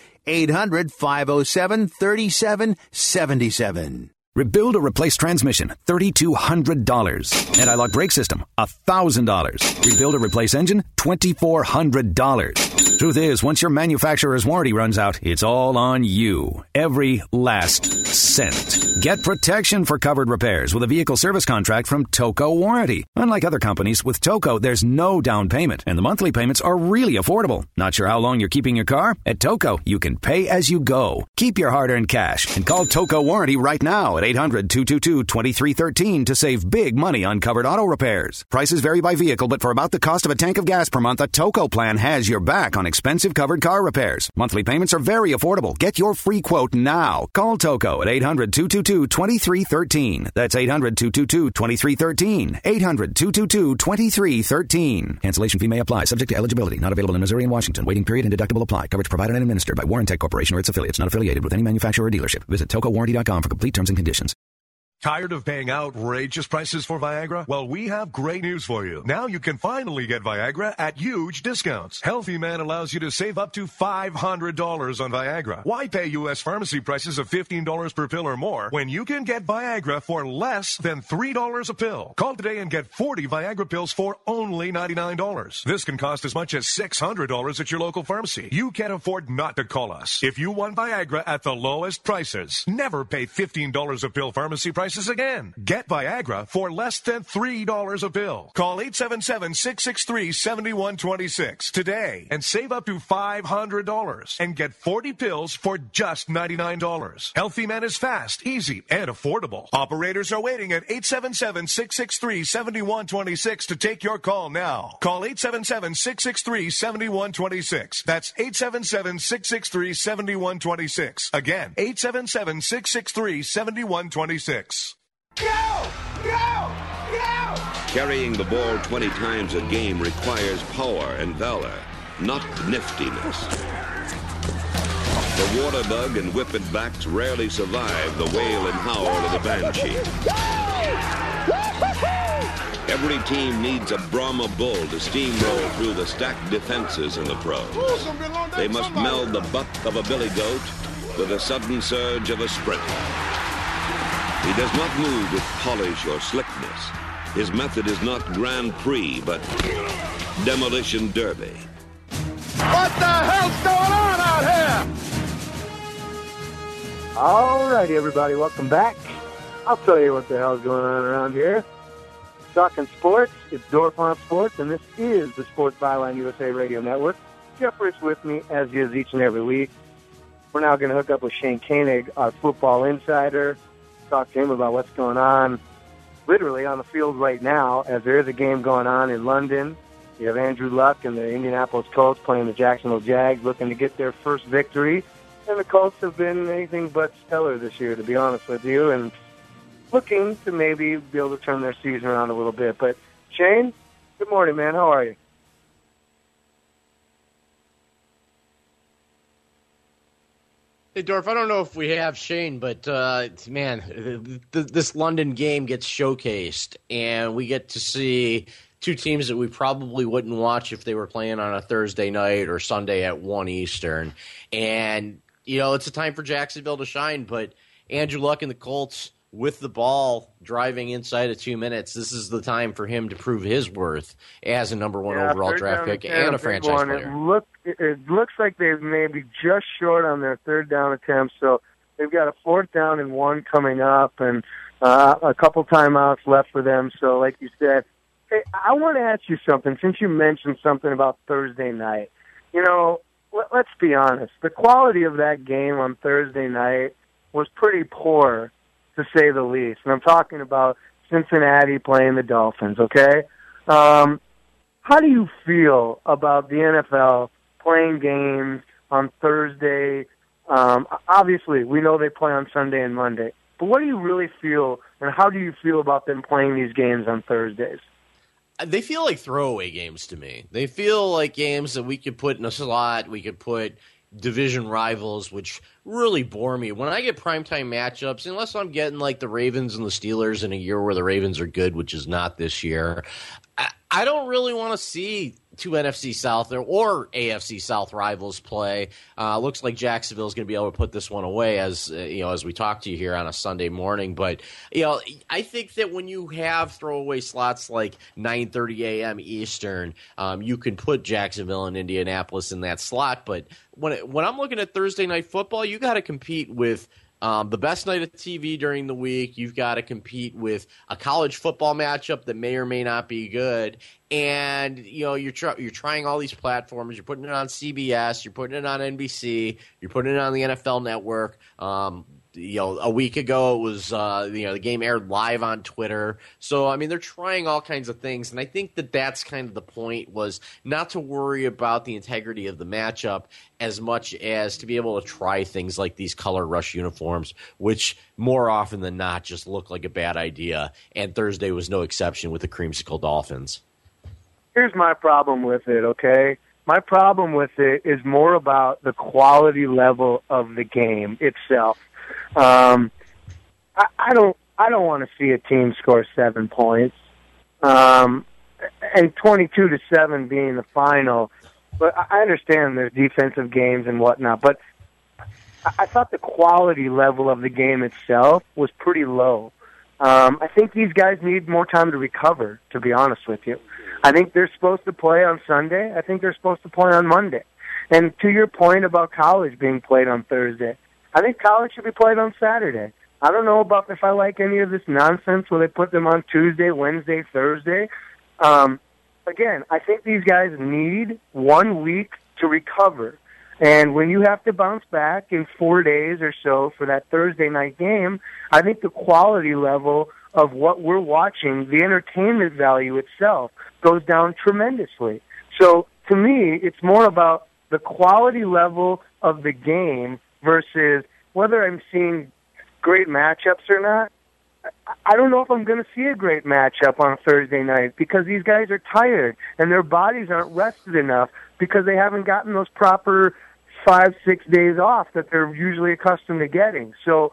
800-507-3777. Rebuild or replace transmission, $3,200. Anti-lock brake system, $1,000. Rebuild or replace engine, $2,400. Truth is, once your manufacturer's warranty runs out, it's all on you. Every last cent. Get protection for covered repairs with a vehicle service contract from Toco Warranty. Unlike other companies, with Toco, there's no down payment, and the monthly payments are really affordable. Not sure how long you're keeping your car? At Toco, you can pay as you go. Keep your hard-earned cash and call Toco Warranty right now at 800-222-2313 to save big money on covered auto repairs. Prices vary by vehicle, but for about the cost of a tank of gas per month, a Toco plan has your back on expensive covered car repairs. Monthly payments are very affordable. Get your free quote now. Call Toco at 800-222-2313. That's 800-222-2313. 800-222-2313. Cancellation fee may apply. Subject to eligibility. Not available in Missouri and Washington. Waiting period and deductible apply. Coverage provided and administered by Warrantech Corporation or its affiliates. Not affiliated with any manufacturer or dealership. Visit TocoWarranty.com for complete terms and conditions. Tired of paying outrageous prices for Viagra? Well, we have great news for you. Now you can finally get Viagra at huge discounts. Healthy Man allows you to save up to $500 on Viagra. Why pay U.S. pharmacy prices of $15 per pill or more when you can get Viagra for less than $3 a pill? Call today and get 40 Viagra pills for only $99. This can cost as much as $600 at your local pharmacy. You can't afford not to call us. If you want Viagra at the lowest prices, never pay $15 a pill pharmacy prices prices again. Get Viagra for less than $3 a pill. Call 877-663-7126 today and save up to $500 and get 40 pills for just $99. Healthy Man is fast, easy, and affordable. Operators are waiting at 877-663-7126 to take your call now. Call 877-663-7126. That's 877-663-7126. Again, 877-663-7126. Go! Go! Go! Carrying the ball 20 times a game requires power and valor, not niftiness. The water bug and whippet backs rarely survive the wail and howl of the banshee. Every team needs a Brahma bull to steamroll through the stacked defenses in the pros. They must meld the buck of a billy goat with the sudden surge of a sprinter. He does not move with polish or slickness. His method is not Grand Prix, but demolition derby. What the hell's going on out here? All righty, everybody, welcome back. I'll tell you what the hell's going on around here. Talking sports, it's Dorf on Sports, and this is the Sports Byline USA Radio Network. Jeff Rich with me, as he is each and every week. We're now going to hook up with Shane Koenig, our football insider, talk to him about what's going on literally on the field right now, as there is a game going on in London. You have Andrew Luck and the Indianapolis Colts playing the Jacksonville Jags, looking to get their first victory. And the Colts have been anything but stellar this year, to be honest with you, and looking to maybe be able to turn their season around a little bit. But, Shane, good morning, man. How are you? Hey, Dorf, I don't know if we have Shane, but, man, this London game gets showcased, and we get to see two teams that we probably wouldn't watch if they were playing on a Thursday night or Sunday at 1 Eastern. And, you know, it's a time for Jacksonville to shine, but Andrew Luck and the Colts, with the ball driving inside of 2 minutes, this is the time for him to prove his worth as a number one overall draft pick and a franchise player. It looks like they've maybe just short on their third down attempts, so they've got a 4th down and 1 coming up and a couple timeouts left for them. So like you said, hey, I want to ask you something, since you mentioned something about Thursday night. You know, let's be honest. The quality of that game on Thursday night was pretty poor, to say the least. And I'm talking about Cincinnati playing the Dolphins, okay? How do you feel about the NFL playing games on Thursday? Obviously, we know they play on Sunday and Monday. But what do you really feel, and how do you feel about them playing these games on Thursdays? They feel like throwaway games to me. They feel like games that we could put in a slot, we could put division rivals, which really bore me. When I get primetime matchups, unless I'm getting like the Ravens and the Steelers in a year where the Ravens are good, which is not this year, I don't really want to see two NFC South or AFC South rivals play. Looks like Jacksonville is going to be able to put this one away as we talk to you here on a Sunday morning. But I think that when you have throwaway slots like 9:30 a.m. Eastern, you can put Jacksonville and Indianapolis in that slot. But when I'm looking at Thursday night football, you got to compete with the best night of TV during the week. You've got to compete with a college football matchup that may or may not be good. And, you're trying all these platforms. You're putting it on CBS. You're putting it on NBC. You're putting it on the NFL Network. A week ago it was, the game aired live on Twitter. So, I mean, they're trying all kinds of things. And I think that that's kind of the point, was not to worry about the integrity of the matchup as much as to be able to try things like these color rush uniforms, which more often than not just look like a bad idea. And Thursday was no exception with the Creamsicle Dolphins. Here's my problem with it, okay? My problem with it is more about the quality level of the game itself. I don't want to see a team score 7 points, and 22-7 being the final. But I understand there's defensive games and whatnot, but I thought the quality level of the game itself was pretty low. I think these guys need more time to recover, to be honest with you. I think they're supposed to play on Sunday. I think they're supposed to play on Monday. And to your point about college being played on Thursday, I think college should be played on Saturday. I don't know about if I like any of this nonsense where they put them on Tuesday, Wednesday, Thursday. Again, I think these guys need 1 week to recover. And when you have to bounce back in 4 days or so for that Thursday night game, I think the quality level of what we're watching, the entertainment value itself, goes down tremendously. So to me, it's more about the quality level of the game versus whether I'm seeing great matchups or not. I don't know if I'm going to see a great matchup on a Thursday night because these guys are tired and their bodies aren't rested enough because they haven't gotten those proper 5-6 days off that they're usually accustomed to getting. So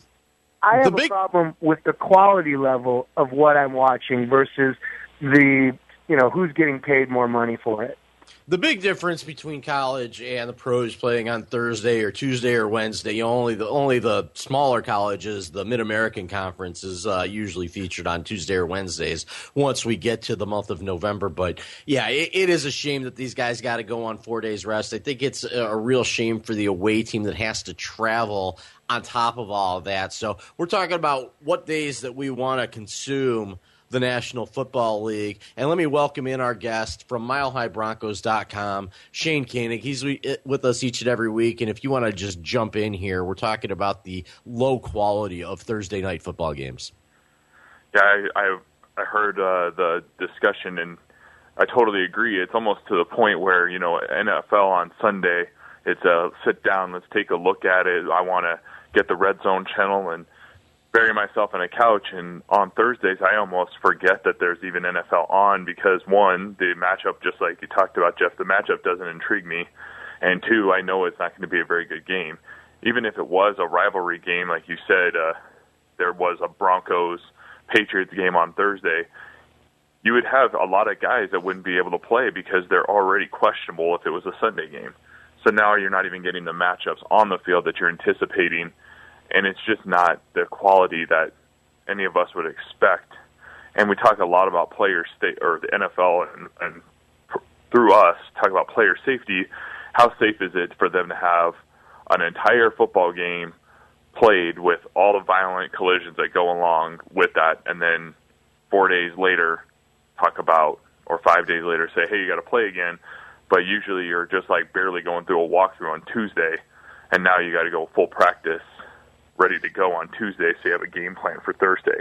I have a problem with the quality level of what I'm watching versus the, who's getting paid more money for it. The big difference between college and the pros playing on Thursday or Tuesday or Wednesday, only the smaller colleges, the Mid-American Conference, is usually featured on Tuesday or Wednesdays once we get to the month of November. But, yeah, it is a shame that these guys got to go on 4 days rest. I think it's a real shame for the away team that has to travel on top of all of that. So we're talking about what days that we want to consume the National Football League. And let me welcome in our guest from MileHighBroncos.com, Shane Koenig. He's with us each and every week. And if you want to just jump in here, we're talking about the low quality of Thursday night football games. Yeah, I heard the discussion, and I totally agree. It's almost to the point where, NFL on Sunday, it's a sit down, let's take a look at it. I want to get the Red Zone channel and bury myself in a couch, and on Thursdays I almost forget that there's even NFL on because, one, the matchup, just like you talked about, Jeff, the matchup doesn't intrigue me, and two, I know it's not going to be a very good game. Even if it was a rivalry game, like you said, there was a Broncos-Patriots game on Thursday, you would have a lot of guys that wouldn't be able to play because they're already questionable if it was a Sunday game. So now you're not even getting the matchups on the field that you're anticipating, and it's just not the quality that any of us would expect. And we talk a lot about player or the NFL and through us talk about player safety. How safe is it for them to have an entire football game played with all the violent collisions that go along with that, and then 4 days later talk about, or 5 days later say, hey, you got to play again, but usually you're just like barely going through a walkthrough on Tuesday, and now you got to go full practice ready to go on Tuesday, so you have a game plan for Thursday.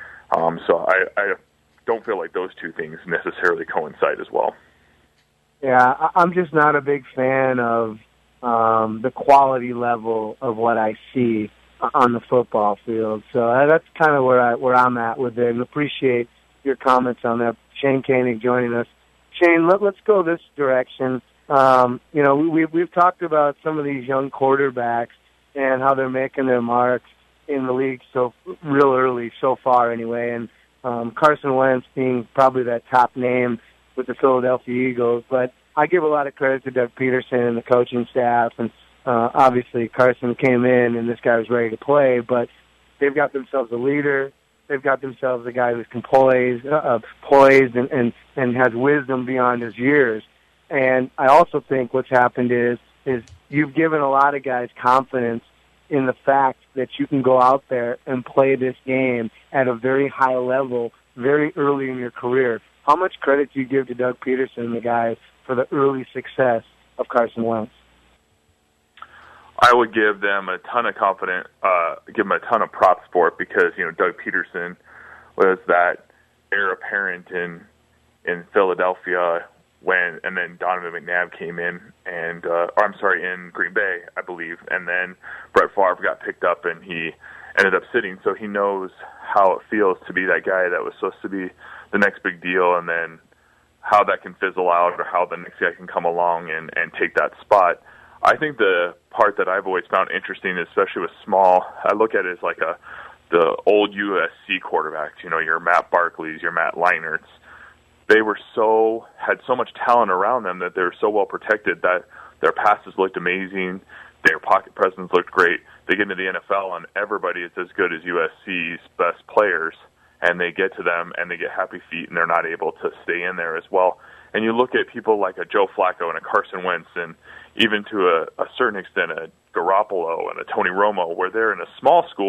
So I don't feel like those two things necessarily coincide as well. Yeah, I'm just not a big fan of the quality level of what I see on the football field. So that's kind of where I'm at with it, and appreciate your comments on that. Shane Koenig joining us. Shane, let's go this direction. We've talked about some of these young quarterbacks and how they're making their marks in the league so real early so far anyway. And Carson Wentz being probably that top name with the Philadelphia Eagles. But I give a lot of credit to Doug Peterson and the coaching staff. And obviously Carson came in and this guy was ready to play. But they've got themselves a leader. They've got themselves a guy who's poised and has wisdom beyond his years. And I also think what's happened is you've given a lot of guys confidence in the fact that you can go out there and play this game at a very high level very early in your career. How much credit do you give to Doug Peterson and the guys for the early success of Carson Wentz? I would give them a ton of confidence, give them a ton of props for it because, Doug Peterson was that heir apparent in Philadelphia and then Donovan McNabb came in in Green Bay, I believe, and then Brett Favre got picked up and he ended up sitting, so he knows how it feels to be that guy that was supposed to be the next big deal, and then how that can fizzle out or how the next guy can come along and take that spot. I think the part that I've always found interesting, especially with small, I look at it as like the old USC quarterbacks, your Matt Barkleys, your Matt Leinerts. They had so much talent around them that they were so well protected that their passes looked amazing, their pocket presence looked great. They get into the NFL and everybody is as good as USC's best players, and they get to them and they get happy feet and they're not able to stay in there as well. And you look at people like a Joe Flacco and a Carson Wentz and even to a certain extent a Garoppolo and a Tony Romo, where they're in a small school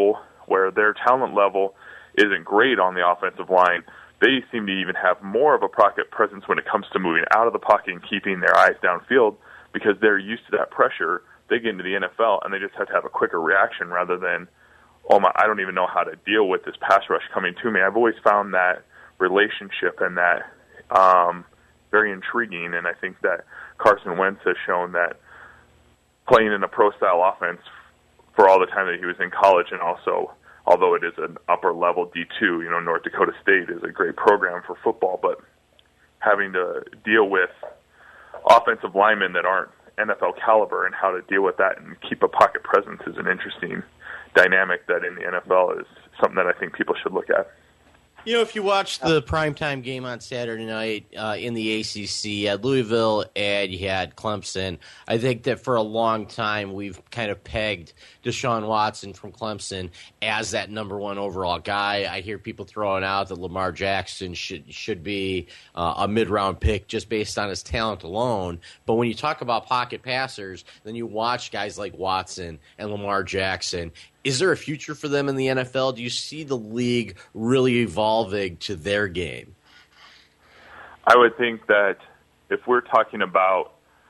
where their talent level isn't great on the offensive line. They seem to even have more of a pocket presence when it comes to moving out of the pocket and keeping their eyes downfield because they're used to that pressure. They get into the NFL, and they just have to have a quicker reaction rather than, I don't even know how to deal with this pass rush coming to me. I've always found that relationship and that very intriguing, and I think that Carson Wentz has shown that playing in a pro-style offense for all the time that he was in college, and also, although it is an upper-level D2, North Dakota State is a great program for football, but having to deal with offensive linemen that aren't NFL caliber and how to deal with that and keep a pocket presence is an interesting dynamic that in the NFL is something that I think people should look at. If you watch the primetime game on Saturday night in the ACC, you had Louisville and you had Clemson. I think that for a long time we've kind of pegged Deshaun Watson from Clemson as that number one overall guy. I hear people throwing out that Lamar Jackson should be a mid-round pick just based on his talent alone. But when you talk about pocket passers, then you watch guys like Watson and Lamar Jackson. Is there a future for them in the NFL? Do you see the league really evolving to their game? I would think that if we're talking about,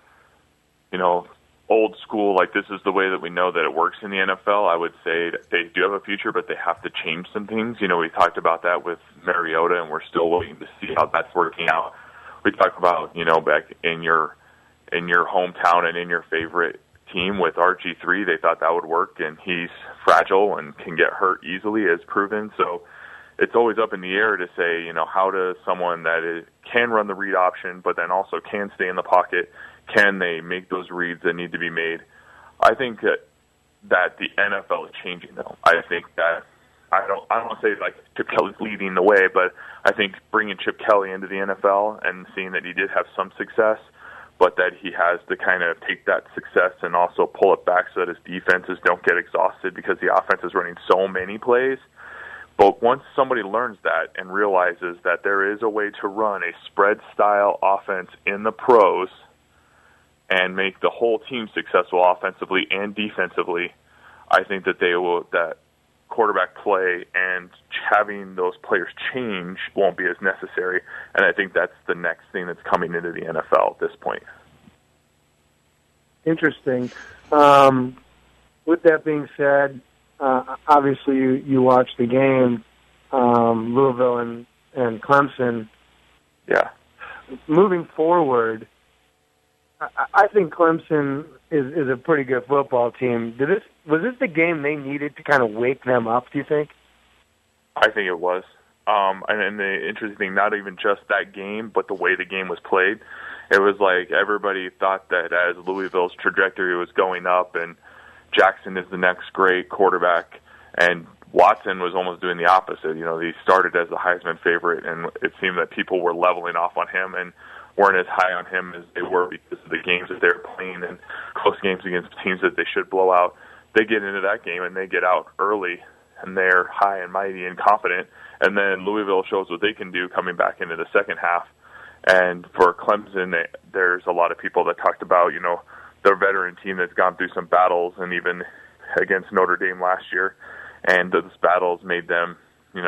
old school, like this is the way that we know that it works in the NFL, I would say that they do have a future, but they have to change some things. We talked about that with Mariota, and we're still waiting to see how that's working out. We talked about, back in your hometown and in your favorite team with RG3, they thought that would work, and he's fragile and can get hurt easily, as proven. So it's always up in the air to say, how does someone that can run the read option, but then also can stay in the pocket, can they make those reads that need to be made? I think that the NFL is changing, though. I think that I don't want to say like Chip Kelly's leading the way, but I think bringing Chip Kelly into the NFL and seeing that he did have some success, but that he has to kind of take that success and also pull it back so that his defenses don't get exhausted because the offense is running so many plays. But once somebody learns that and realizes that there is a way to run a spread-style offense in the pros and make the whole team successful offensively and defensively, I think that that quarterback play and having those players change won't be as necessary. And I think that's the next thing that's coming into the NFL at this point. Interesting. With that being said, obviously you watched the game, Louisville and Clemson. Yeah. Moving forward, I think Clemson is a pretty good football team. Was this the game they needed to kind of wake them up, do you think? I think it was. And the interesting thing, not even just that game, but the way the game was played. It was like everybody thought that as Louisville's trajectory was going up and Jackson is the next great quarterback, and Watson was almost doing the opposite. He started as the Heisman favorite, and it seemed that people were leveling off on him and weren't as high on him as they were because of the games that they were playing and close games against teams that they should blow out. They get into that game and they get out early, and they're high and mighty and confident, and then Louisville shows what they can do coming back into the second half. And for Clemson, there's a lot of people that talked about, their veteran team that's gone through some battles, and even against Notre Dame last year, and those battles made them,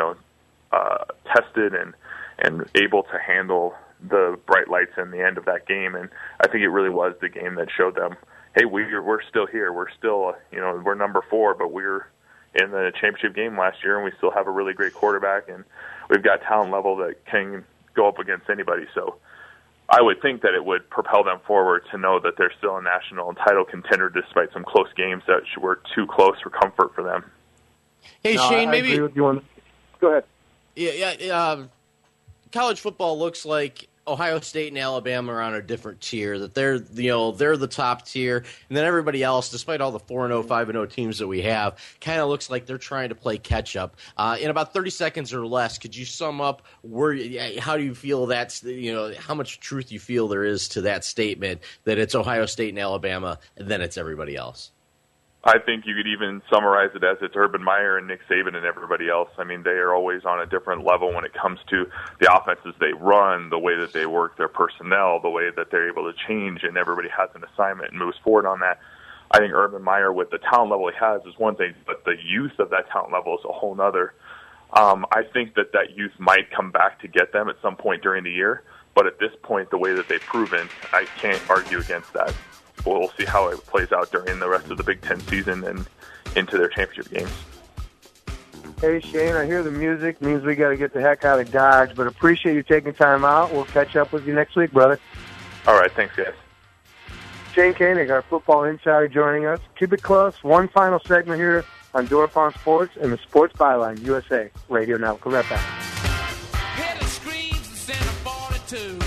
tested and able to handle the bright lights in the end of that game. And I think it really was the game that showed them, hey, we're still here. We're still, we're number 4, but we're in the championship game last year, and we still have a really great quarterback, and we've got talent level that can go up against anybody. So I would think that it would propel them forward to know that they're still a national title contender despite some close games that were too close for comfort for them. Hey, Shane, maybe... I agree with you Go ahead. Yeah. College football looks like Ohio State and Alabama are on a different tier, that they're the top tier, and then everybody else, despite all the 4-0, 5-0 teams that we have, kind of looks like they're trying to play catch-up. In about 30 seconds or less, could you sum up how do you feel that's, how much truth you feel there is to that statement that it's Ohio State and Alabama, and then it's everybody else? I think you could even summarize it as it's Urban Meyer and Nick Saban and everybody else. I mean, they are always on a different level when it comes to the offenses they run, the way that they work their personnel, the way that they're able to change, and everybody has an assignment and moves forward on that. I think Urban Meyer, with the talent level he has, is one thing, but the use of that talent level is a whole nother. I think that youth might come back to get them at some point during the year, but at this point, the way that they've proven, I can't argue against that. We'll see how it plays out during the rest of the Big Ten season and into their championship games. Hey, Shane, I hear the music. Means we got to get the heck out of Dodge, but appreciate you taking time out. We'll catch up with you next week, brother. All right, thanks, guys. Shane Koenig, our football insider, joining us. Keep it close. One final segment here on Dorf on Sports and the Sports Byline USA Radio Network. Come right back. Hear the screams of Santa 42.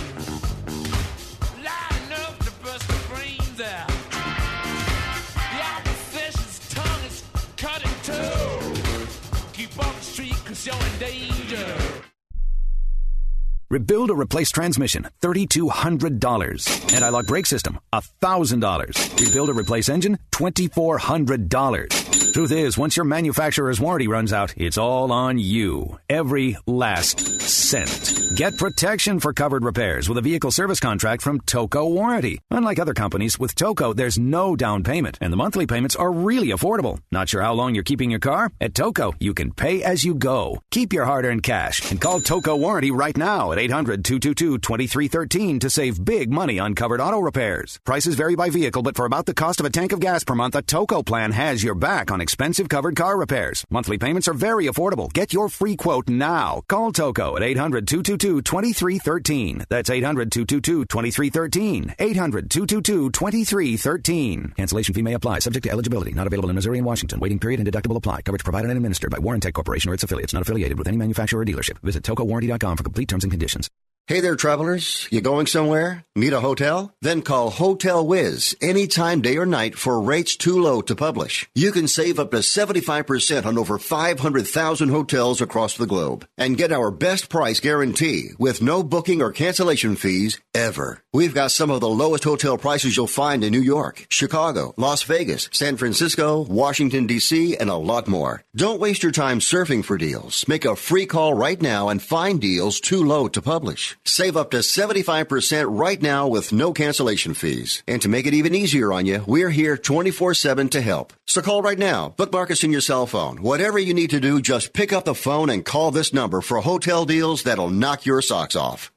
Loud enough to burst the brains out. The opposition's tongue is cut in two. Keep off the street because you're in danger. Rebuild or replace transmission, $3,200. Anti-lock brake system, $1,000. Rebuild or replace engine, $2,400. Truth is, once your manufacturer's warranty runs out, it's all on you. Every last cent. Get protection for covered repairs with a vehicle service contract from Toco Warranty. Unlike other companies, with Toco, there's no down payment, and the monthly payments are really affordable. Not sure how long you're keeping your car? At Toco, you can pay as you go. Keep your hard-earned cash and call Toco Warranty right now at 800-222-2313 to save big money on covered auto repairs. Prices vary by vehicle, but for about the cost of a tank of gas per month, a Toco plan has your back on expensive covered car repairs. Monthly payments are very affordable. Get your free quote now. Call Toco at 800-222-2313. That's 800-222-2313. 800-222-2313. Cancellation fee may apply. Subject to eligibility. Not available in Missouri and Washington. Waiting period and deductible apply. Coverage provided and administered by Warrantech Corporation or its affiliates. Not affiliated with any manufacturer or dealership. Visit TocoWarranty.com for complete terms and conditions. Hey there, travelers. You going somewhere? Need a hotel? Then call Hotel Whiz anytime, day or night, for rates too low to publish. You can save up to 75% on over 500,000 hotels across the globe and get our best price guarantee with no booking or cancellation fees ever. We've got some of the lowest hotel prices you'll find in New York, Chicago, Las Vegas, San Francisco, Washington, D.C., and a lot more. Don't waste your time surfing for deals. Make a free call right now and find deals too low to publish. Save up to 75% right now with no cancellation fees. And to make it even easier on you, we're here 24/7 to help. So call right now. Bookmark us in your cell phone. Whatever you need to do, just pick up the phone and call this number for hotel deals that'll knock your socks off.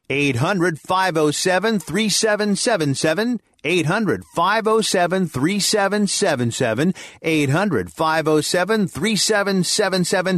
800-507-3777. 800-507-3777. 800-507-3777.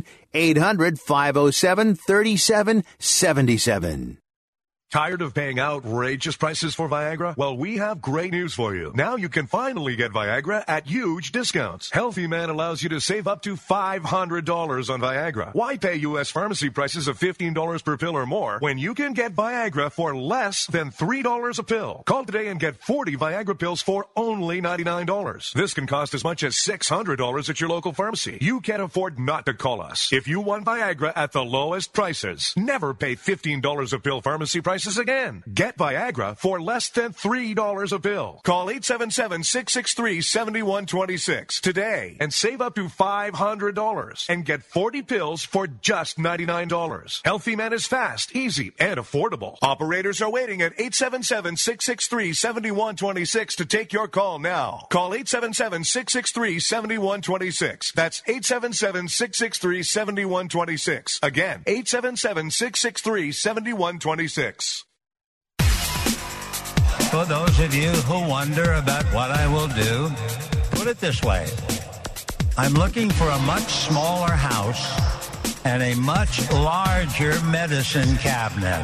800-507-3777. Tired of paying outrageous prices for Viagra? Well, we have great news for you. Now you can finally get Viagra at huge discounts. Healthy Man allows you to save up to $500 on Viagra. Why pay U.S. pharmacy prices of $15 per pill or more when you can get Viagra for less than $3 a pill? Call today and get 40 Viagra pills for only $99. This can cost as much as $600 at your local pharmacy. You can't afford not to call us. If you want Viagra at the lowest prices, never pay $15 a pill pharmacy prices again. Get Viagra for less than $3 a pill. Call 877-663-7126 today and save up to $500 and get 40 pills for just $99. Healthy Man is fast, easy, and affordable. Operators are waiting at 877-663-7126 to take your call now. Call 877-663-7126. That's 877-663-7126. Again, 877-663-7126. For those of you who wonder about what I will do, put it this way. I'm looking for a much smaller house and a much larger medicine cabinet.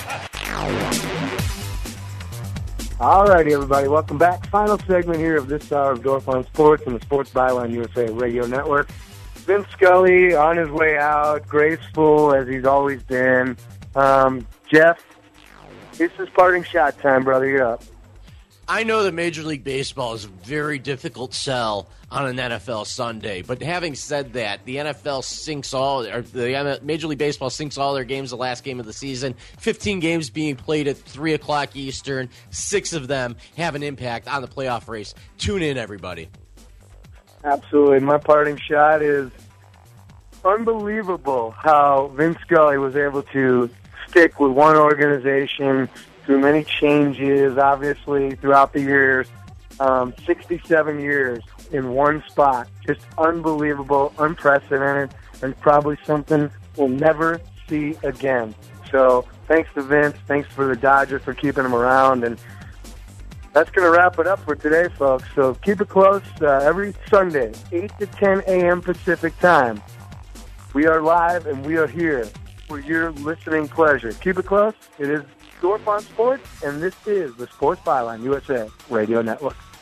All righty, everybody. Welcome back. Final segment here of this hour of Dorf on Sports and the Sports Byline USA Radio Network. Vince Scully on his way out, graceful as he's always been. Jeff, this is parting shot time, brother. You're up. I know that Major League Baseball is a very difficult sell on an NFL Sunday, but having said that, the NFL Major League Baseball sinks all their games the last game of the season. 15 games being played at 3 o'clock Eastern. 6 of them have an impact on the playoff race. Tune in, everybody. Absolutely. My parting shot is unbelievable how Vince Scully was able to stick with one organization through many changes, obviously, throughout the years. 67 years in one spot. Just unbelievable, unprecedented, and probably something we'll never see again. So thanks to Vince. Thanks for the Dodgers for keeping him around. And that's going to wrap it up for today, folks. So keep it close every Sunday, 8 to 10 a.m. Pacific time. We are live and we are here for your listening pleasure. Keep it close. It is Dorf on Sports, and this is the Sports Byline USA Radio Network.